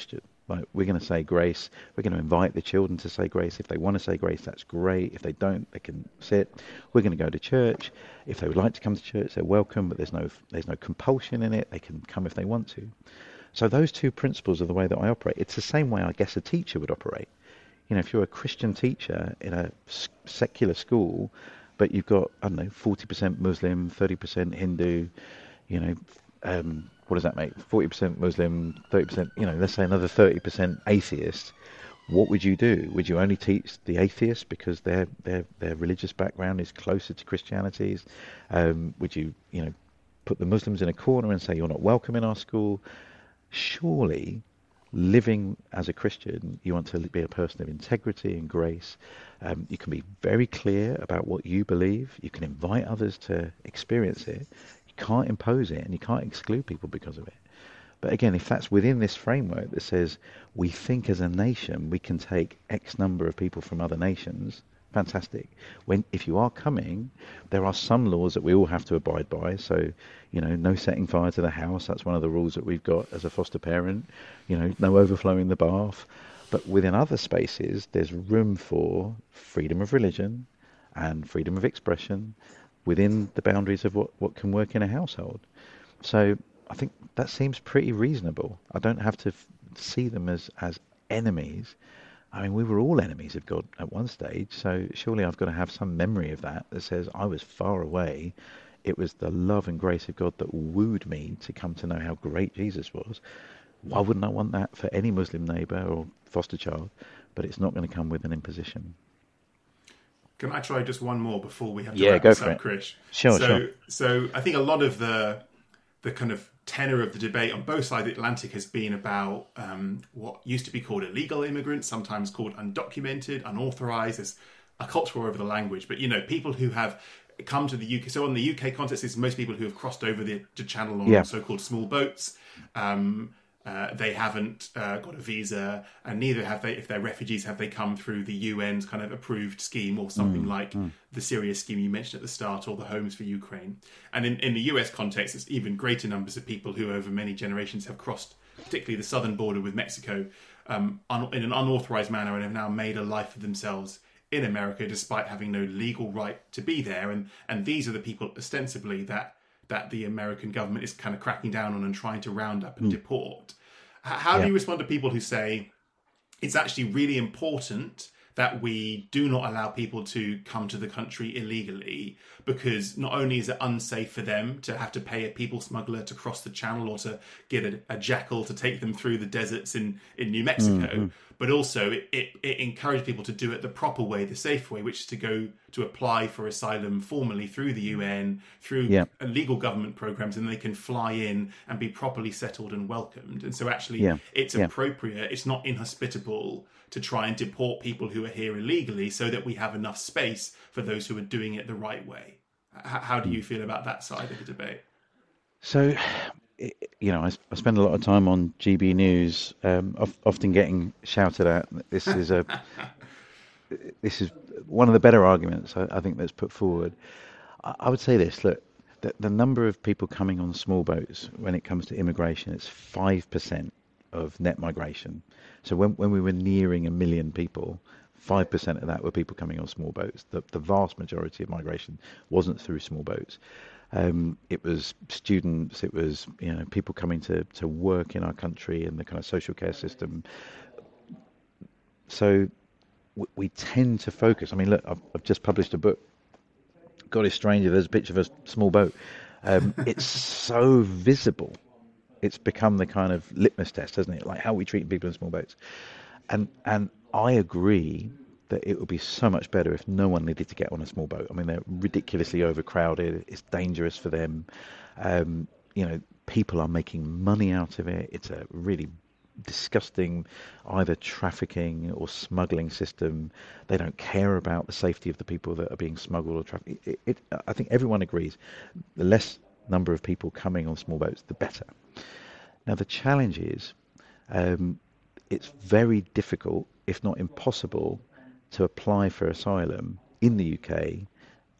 Like, we're going to say grace. We're going to invite the children to say grace. If they want to say grace, that's great. If they don't, they can sit. We're going to go to church. If they would like to come to church, they're welcome, but there's no there's no compulsion in it. They can come if they want to. So those two principles are the way that I operate. It's the same way I guess a teacher would operate. You know, if you're a Christian teacher in a secular school, but you've got, I don't know, forty percent Muslim, thirty percent Hindu, you know, um, what does that make? forty percent Muslim, thirty percent, you know, let's say another thirty percent atheist. What would you do? Would you only teach the atheists because their their their religious background is closer to Christianity's? Um, would you, you know, put the Muslims in a corner and say you're not welcome in our school? Surely, living as a Christian, you want to be a person of integrity and grace. Um, you can be very clear about what you believe. You can invite others to experience it. You can't impose it, and you can't exclude people because of it. But again, if that's within this framework that says we think as a nation we can take X number of people from other nations, fantastic. When if you are coming, there are some laws that we all have to abide by. So, you know, no setting fire to the house. That's one of the rules that we've got as a foster parent. You know, no overflowing the bath. But within other spaces, there's room for freedom of religion and freedom of expression within the boundaries of what, what can work in a household. So I think that seems pretty reasonable. I don't have to f- see them as, as enemies. I mean, we were all enemies of God at one stage, so surely I've got to have some memory of that that says I was far away. It was the love and grace of God that wooed me to come to know how great Jesus was. Why wouldn't I want that for any Muslim neighbour or foster child? But it's not going to come with an imposition. Can I try just one more before we have to yeah, wrap go this for up, it. Krish? Sure, so, sure. So I think a lot of the the kind of tenor of the debate on both sides of the Atlantic has been about um, what used to be called illegal immigrants, sometimes called undocumented, unauthorized. There's a culture war over the language, but you know, people who have come to the U K. So in the U K context, it's most people who have crossed over the, the channel on yeah. so-called small boats. Um, Uh, they haven't uh, got a visa, and neither have they, if they're refugees, have they come through the U N's kind of approved scheme or something mm, like mm. the Syria scheme you mentioned at the start, or the Homes for Ukraine. And in, in the U S context, it's even greater numbers of people who over many generations have crossed, particularly the southern border with Mexico, um, un- in an unauthorized manner, and have now made a life for themselves in America despite having no legal right to be there. And, and these are the people ostensibly that that the American government is kind of cracking down on and trying to round up and mm. deport. How yeah. do you respond to people who say it's actually really important that we do not allow people to come to the country illegally, because not only is it unsafe for them to have to pay a people smuggler to cross the channel or to get a, a jackal to take them through the deserts in, in New Mexico, mm-hmm. but also it, it, it encourages people to do it the proper way, the safe way, which is to go to apply for asylum formally through the U N, through yeah. legal government programs, and they can fly in and be properly settled and welcomed. And so actually yeah. it's yeah. appropriate, it's not inhospitable to try and deport people who are here illegally, so that we have enough space for those who are doing it the right way. H- how do you feel about that side of the debate? So, you know, I, I spend a lot of time on G B News, um, of, often getting shouted at. This is a, this is one of the better arguments I, I think that's put forward. I, I would say this: look, the, the number of people coming on small boats when it comes to immigration, it's five percent of net migration. So when when we were nearing a million people, five percent of that were people coming on small boats. The the vast majority of migration wasn't through small boats. Um, it was students, it was, you know, people coming to, to work in our country and the kind of social care system. So w- we tend to focus. I mean, look, I've, I've just published a book. God is Stranger. There's a picture of a small boat. Um, it's so visible. It's become the kind of litmus test, hasn't it? Like how we treat people in small boats. And and I agree that it would be so much better if no one needed to get on a small boat. I mean, they're ridiculously overcrowded. It's dangerous for them. Um, you know, people are making money out of it. It's a really disgusting either trafficking or smuggling system. They don't care about the safety of the people that are being smuggled or trafficked. It, it, I think everyone agrees the less number of people coming on small boats, the better. Now, the challenge is um, it's very difficult, if not impossible, to apply for asylum in the U K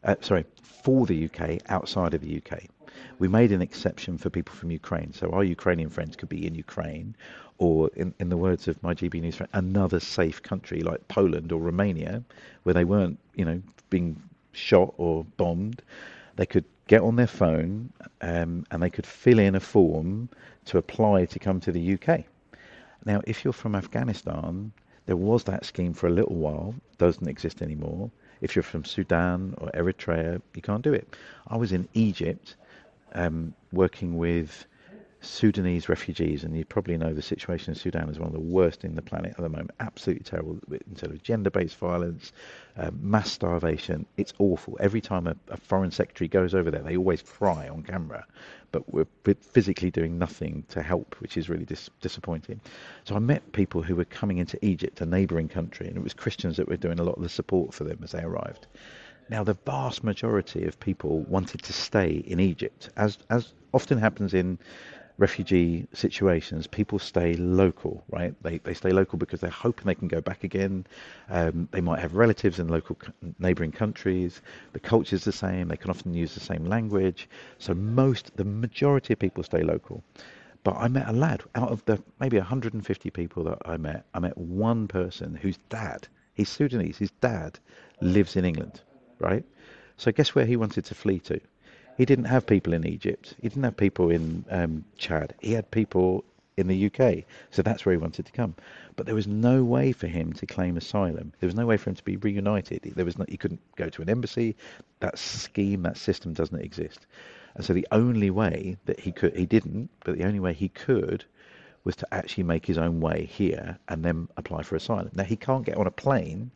uh, sorry, for the U K outside of the U K. We made an exception for people from Ukraine. So our Ukrainian friends could be in Ukraine, or in, in the words of my G B News friend, another safe country like Poland or Romania, where they weren't, you know, being shot or bombed. They could get on their phone um, and they could fill in a form to apply to come to the U K. Now, if you're from Afghanistan, there was that scheme for a little while, doesn't exist anymore. If you're from Sudan or Eritrea, you can't do it. I was in Egypt um, working with Sudanese refugees, and you probably know the situation in Sudan is one of the worst in the planet at the moment. Absolutely terrible in terms of gender-based violence, uh, mass starvation. It's awful. Every time a, a foreign secretary goes over there, they always cry on camera, but we're physically doing nothing to help, which is really dis- disappointing. So I met people who were coming into Egypt, a neighbouring country, and it was Christians that were doing a lot of the support for them as they arrived. Now, the vast majority of people wanted to stay in Egypt, as as often happens in refugee situations. People stay local, right? They they stay local because they're hoping they can go back again. Um, they might have relatives in local neighbouring countries. The culture's the same. They can often use the same language. So most, the majority of people stay local. But I met a lad out of the maybe one hundred fifty people that I met. I met one person whose dad, he's Sudanese. His dad lives in England, right? So guess where he wanted to flee to? He didn't have people in Egypt. He didn't have people in um, Chad. He had people in the U K. So that's where he wanted to come. But there was no way for him to claim asylum. There was no way for him to be reunited. There was no, he couldn't go to an embassy. That scheme, that system doesn't exist. And so the only way that he could, he didn't, but the only way he could was to actually make his own way here and then apply for asylum. Now, he can't get on a plane.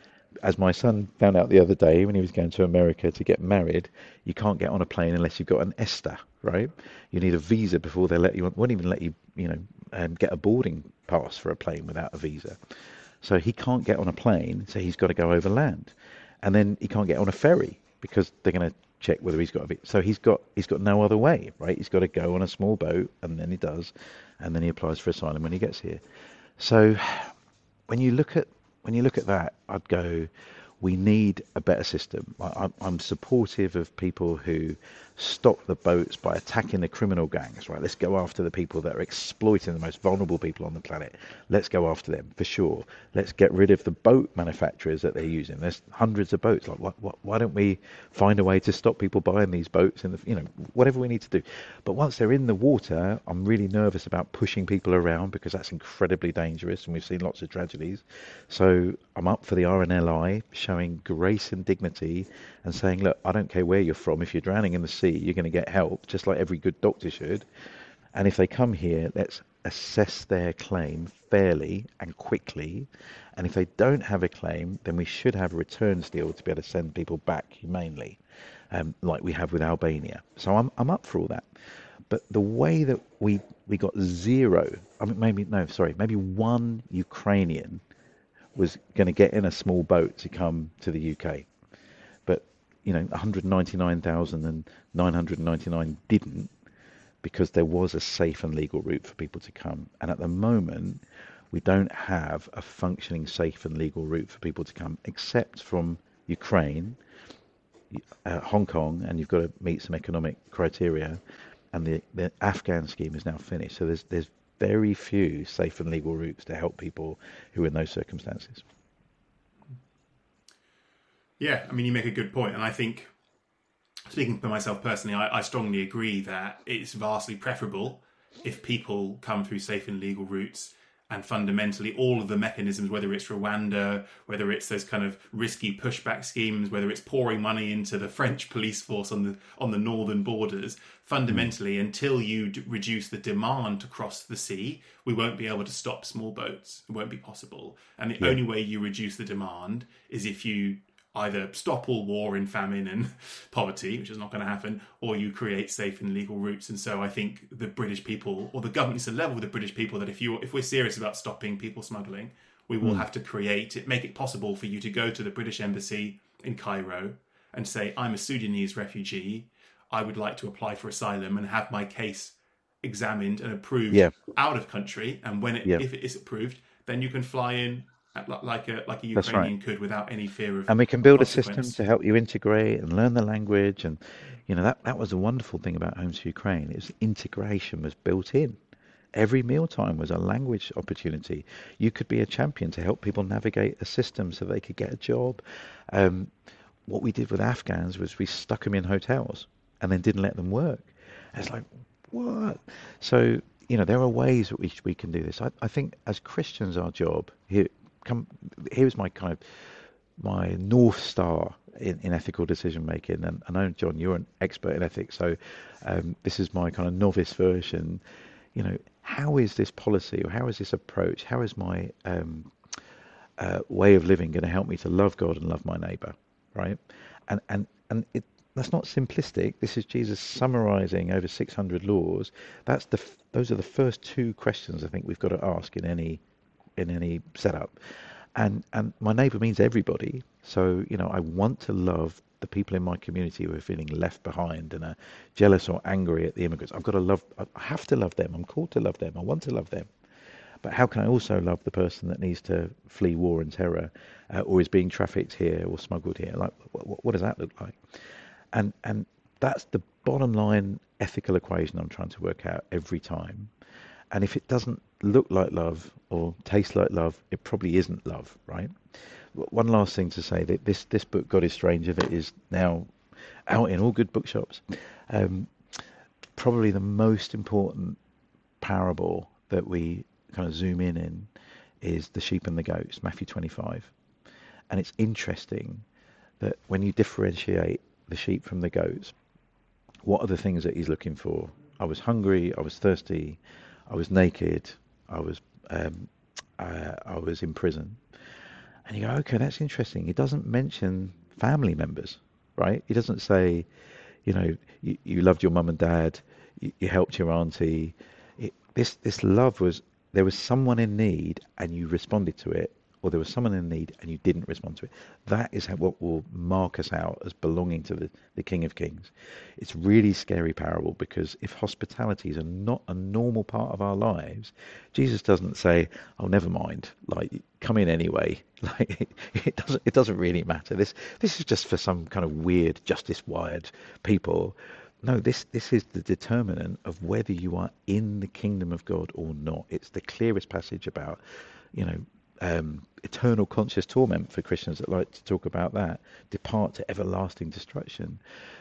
As my son found out the other day when he was going to America to get married, you can't get on a plane unless you've got an ESTA, right? You need a visa before they let you, won't even let you, you know, um, get a boarding pass for a plane without a visa. So he can't get on a plane, so he's got to go over land. And then he can't get on a ferry because they're going to check whether he's got a visa. So he's got, he's got no other way, right? He's got to go on a small boat, and then he does, and then he applies for asylum when he gets here. So when you look at When you look at that, I'd go, we need a better system. I, I'm supportive of people who stop the boats by attacking the criminal gangs, right? Let's go after the people that are exploiting the most vulnerable people on the planet. Let's go after them, for sure. Let's get rid of the boat manufacturers that they're using. There's hundreds of boats. Like, what, what, why don't we find a way to stop people buying these boats? In the, you know, whatever we need to do. But once they're in the water, I'm really nervous about pushing people around because that's incredibly dangerous, and we've seen lots of tragedies. So I'm up for the R N L I, showing grace and dignity and saying, look, I don't care where you're from. If you're drowning in the sea, you're going to get help, just like every good doctor should. And if they come here, let's assess their claim fairly and quickly. And if they don't have a claim, then we should have a returns deal to be able to send people back humanely, um, like we have with Albania. So I'm I'm up for all that. But the way that we, we got zero, I mean, maybe, no, sorry, maybe one Ukrainian was going to get in a small boat to come to the U K. But, you know, one hundred ninety-nine thousand nine hundred ninety-nine didn't, because there was a safe and legal route for people to come. And at the moment, we don't have a functioning safe and legal route for people to come, except from Ukraine, uh, Hong Kong, and you've got to meet some economic criteria. And the, the Afghan scheme is now finished. So there's there's very few safe and legal routes to help people who are in those circumstances. Yeah, I mean, you make a good point. And I think, speaking for myself personally, I, I strongly agree that it's vastly preferable if people come through safe and legal routes, and fundamentally all of the mechanisms, whether it's Rwanda, whether it's those kind of risky pushback schemes, whether it's pouring money into the French police force on the on the northern borders, fundamentally, mm. until you d- reduce the demand to cross the sea, we won't be able to stop small boats. It won't be possible. And the yeah. only way you reduce the demand is if you either stop all war and famine and poverty, which is not going to happen, or you create safe and legal routes. And so I think the British people, or the government needs to level with the British people that if you if we're serious about stopping people smuggling, we will mm. have to create it, make it possible for you to go to the British Embassy in Cairo and say, I'm a Sudanese refugee, I would like to apply for asylum and have my case examined and approved yeah. out of country. And when it, yeah. if it is approved, then you can fly in like a like a That's Ukrainian right. could, without any fear of And we can build a system consequence. to help you integrate and learn the language. And, you know, that, that was the wonderful thing about Homes for Ukraine. It was integration was built in. Every mealtime was a language opportunity. You could be a champion to help people navigate a system so they could get a job. Um, what we did with Afghans was we stuck them in hotels and then didn't let them work. And it's like, what? So, you know, there are ways that we, we can do this. I, I think as Christians, our job, here, come, here's my kind of, my North Star in, in ethical decision making. And I know, John, you're an expert in ethics, so um, this is my kind of novice version. You know, how is this policy, or how is this approach, how is my um, uh, way of living going to help me to love God and love my neighbour, right? And and and it, that's not simplistic. This is Jesus summarising over six hundred laws. That's the those are the first two questions I think we've got to ask in any in any setup. And and my neighbour means everybody. So, you know, I want to love the people in my community who are feeling left behind and are jealous or angry at the immigrants. I've got to love, I have to love them. I'm called to love them. I want to love them. But how can I also love the person that needs to flee war and terror, uh, or is being trafficked here or smuggled here? Like, what, what does that look like? And and that's the bottom line ethical equation I'm trying to work out every time. And if it doesn't look like love or taste like love, it probably isn't love, right? One last thing to say, that this this book, God is Stranger, that is now out in all good bookshops, um, probably the most important parable that we kind of zoom in in is the sheep and the goats, Matthew twenty-five. And it's interesting that when you differentiate the sheep from the goats, what are the things that he's looking for? I was hungry, I was thirsty, I was naked, I was um, uh, I was in prison. And you go, okay, that's interesting. He doesn't mention family members, right? He doesn't say, you know, you, you loved your mum and dad, you, you helped your auntie. It, this this love was, there was someone in need and you responded to it, or there was someone in need and you didn't respond to it. That is how, what will mark us out as belonging to the, the King of Kings. It's really scary parable, because if hospitality is a not a normal part of our lives, Jesus doesn't say, oh, never mind, like, come in anyway. Like, it, it doesn't it doesn't really matter. This this is just for some kind of weird justice-wired people. No, this this is the determinant of whether you are in the kingdom of God or not. It's the clearest passage about, you know, Um, eternal conscious torment for Christians that like to talk about that. Depart to everlasting destruction.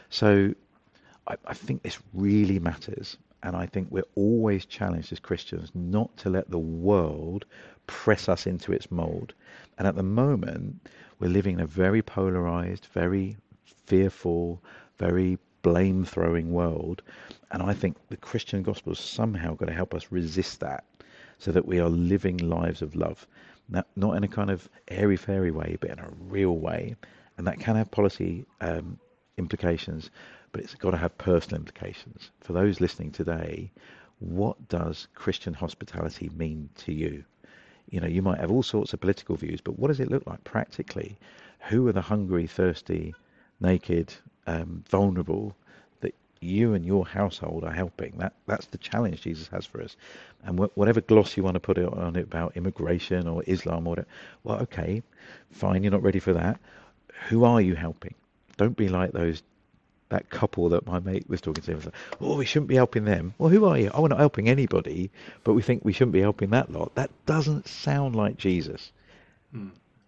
So I, I think this really matters. And I think we're always challenged as Christians not to let the world press us into its mold. And at the moment, we're living in a very polarized, very fearful, very blame-throwing world. And I think the Christian gospel has somehow got to help us resist that, so that we are living lives of love. Not in a kind of airy-fairy way, but in a real way. And that can have policy um, implications, but it's got to have personal implications. For those listening today, what does Christian hospitality mean to you? You know, you might have all sorts of political views, but what does it look like practically? Who are the hungry, thirsty, naked, um, vulnerable that you and your household are helping? That That's the challenge Jesus has for us. And wh- whatever gloss you want to put it on it about immigration or Islam or whatever, well, okay, fine, you're not ready for that. Who are you helping? Don't be like those that couple that my mate was talking to. Was like, oh, we shouldn't be helping them. Well, who are you? Oh, we're not helping anybody, but we think we shouldn't be helping that lot. That doesn't sound like Jesus. Hmm.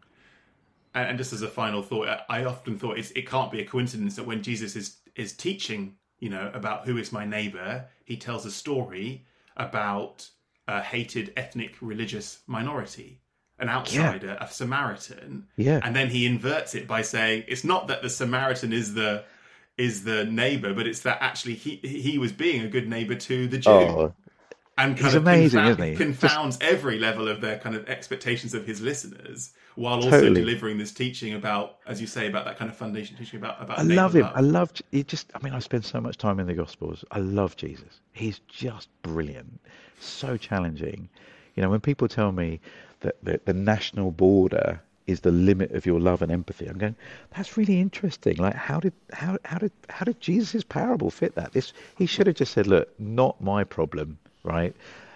And, and just as a final thought, I, I often thought it's, it can't be a coincidence that when Jesus is is teaching, you know, about who is my neighbour, he tells a story about a hated ethnic religious minority, an outsider, yeah. a Samaritan, yeah. And then he inverts it by saying it's not that the Samaritan is the is the neighbour, but it's that actually he he was being a good neighbour to the Jew. Oh, and kind he's of amazing, confound, isn't he? confounds Just... every level of their kind of expectations of his listeners, while also totally. delivering this teaching about, as you say, about that kind of foundation teaching about about. I love him. Love. I love he just. I mean, I spend so much time in the Gospels. I love Jesus. He's just brilliant. So challenging. You know, when people tell me that the, the national border is the limit of your love and empathy, I'm going, that's really interesting. Like, how did how how did how did Jesus' parable fit that? This he should have just said, look, not my problem, right?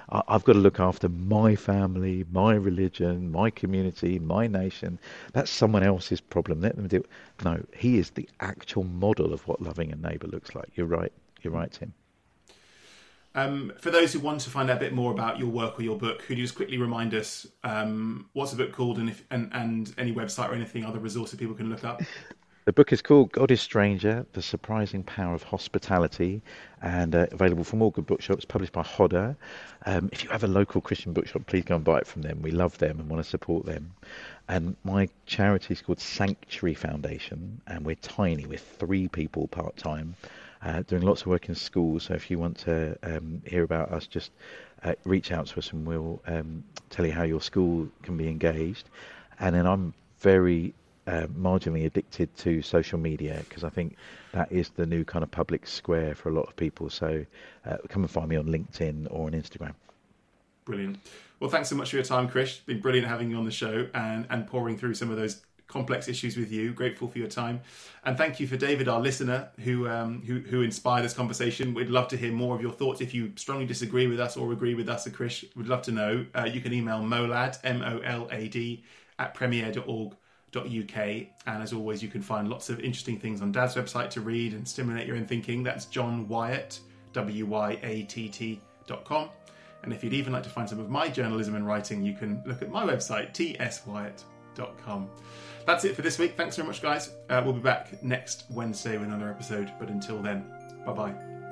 I, I've got to look after my family, my religion, my community, my nation. That's someone else's problem. Let them do it. No, he is the actual model of what loving a neighbour looks like. You're right. You're right, Tim. Um, for those who want to find out a bit more about your work or your book, could you just quickly remind us um, what's the book called, and, if, and and any website or anything, other resources people can look up? The book is called God is Stranger, The Surprising Power of Hospitality, and uh, available from all good bookshops, published by Hodder. Um, if you have a local Christian bookshop, please go and buy it from them. We love them and want to support them. And my charity is called Sanctuary Foundation, and we're tiny. We're three people part-time, uh, doing lots of work in schools. So if you want to um, hear about us, just uh, reach out to us and we'll um, tell you how your school can be engaged. And then I'm very... Uh, marginally addicted to social media, because I think that is the new kind of public square for a lot of people. So uh, come and find me on LinkedIn or on Instagram. Brilliant. Well, thanks so much for your time, Chris. It's been brilliant having you on the show and, and pouring through some of those complex issues with you. Grateful for your time. And thank you for David, our listener, who um, who, who inspired this conversation. We'd love to hear more of your thoughts. If you strongly disagree with us or agree with us, Chris, we'd love to know. Uh, you can email molad, M O L A D, at premier dot org. .uk, and as always you can find lots of interesting things on Dad's website to read and stimulate your own thinking. That's John Wyatt, W Y A T T dot com. And if you'd even like to find some of my journalism and writing, you can look at my website, T S Wyatt dot com. That's it for this week. Thanks very much, guys. Uh, we'll be back next Wednesday with another episode, but until then, bye bye.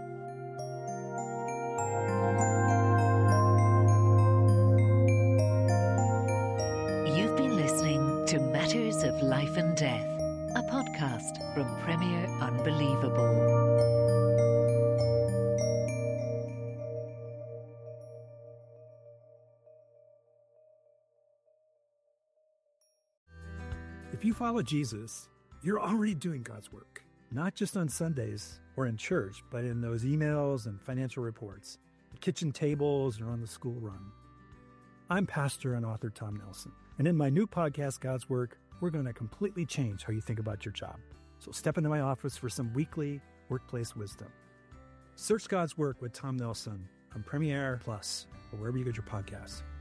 To Matters of Life and Death, a podcast from Premier Unbelievable. If you follow Jesus, you're already doing God's work, not just on Sundays or in church, but in those emails and financial reports, at kitchen tables or on the school run. I'm pastor and author Tom Nelson. And in my new podcast, God's Work, we're going to completely change how you think about your job. So step into my office for some weekly workplace wisdom. Search God's Work with Tom Nelson on Premiere Plus or wherever you get your podcasts.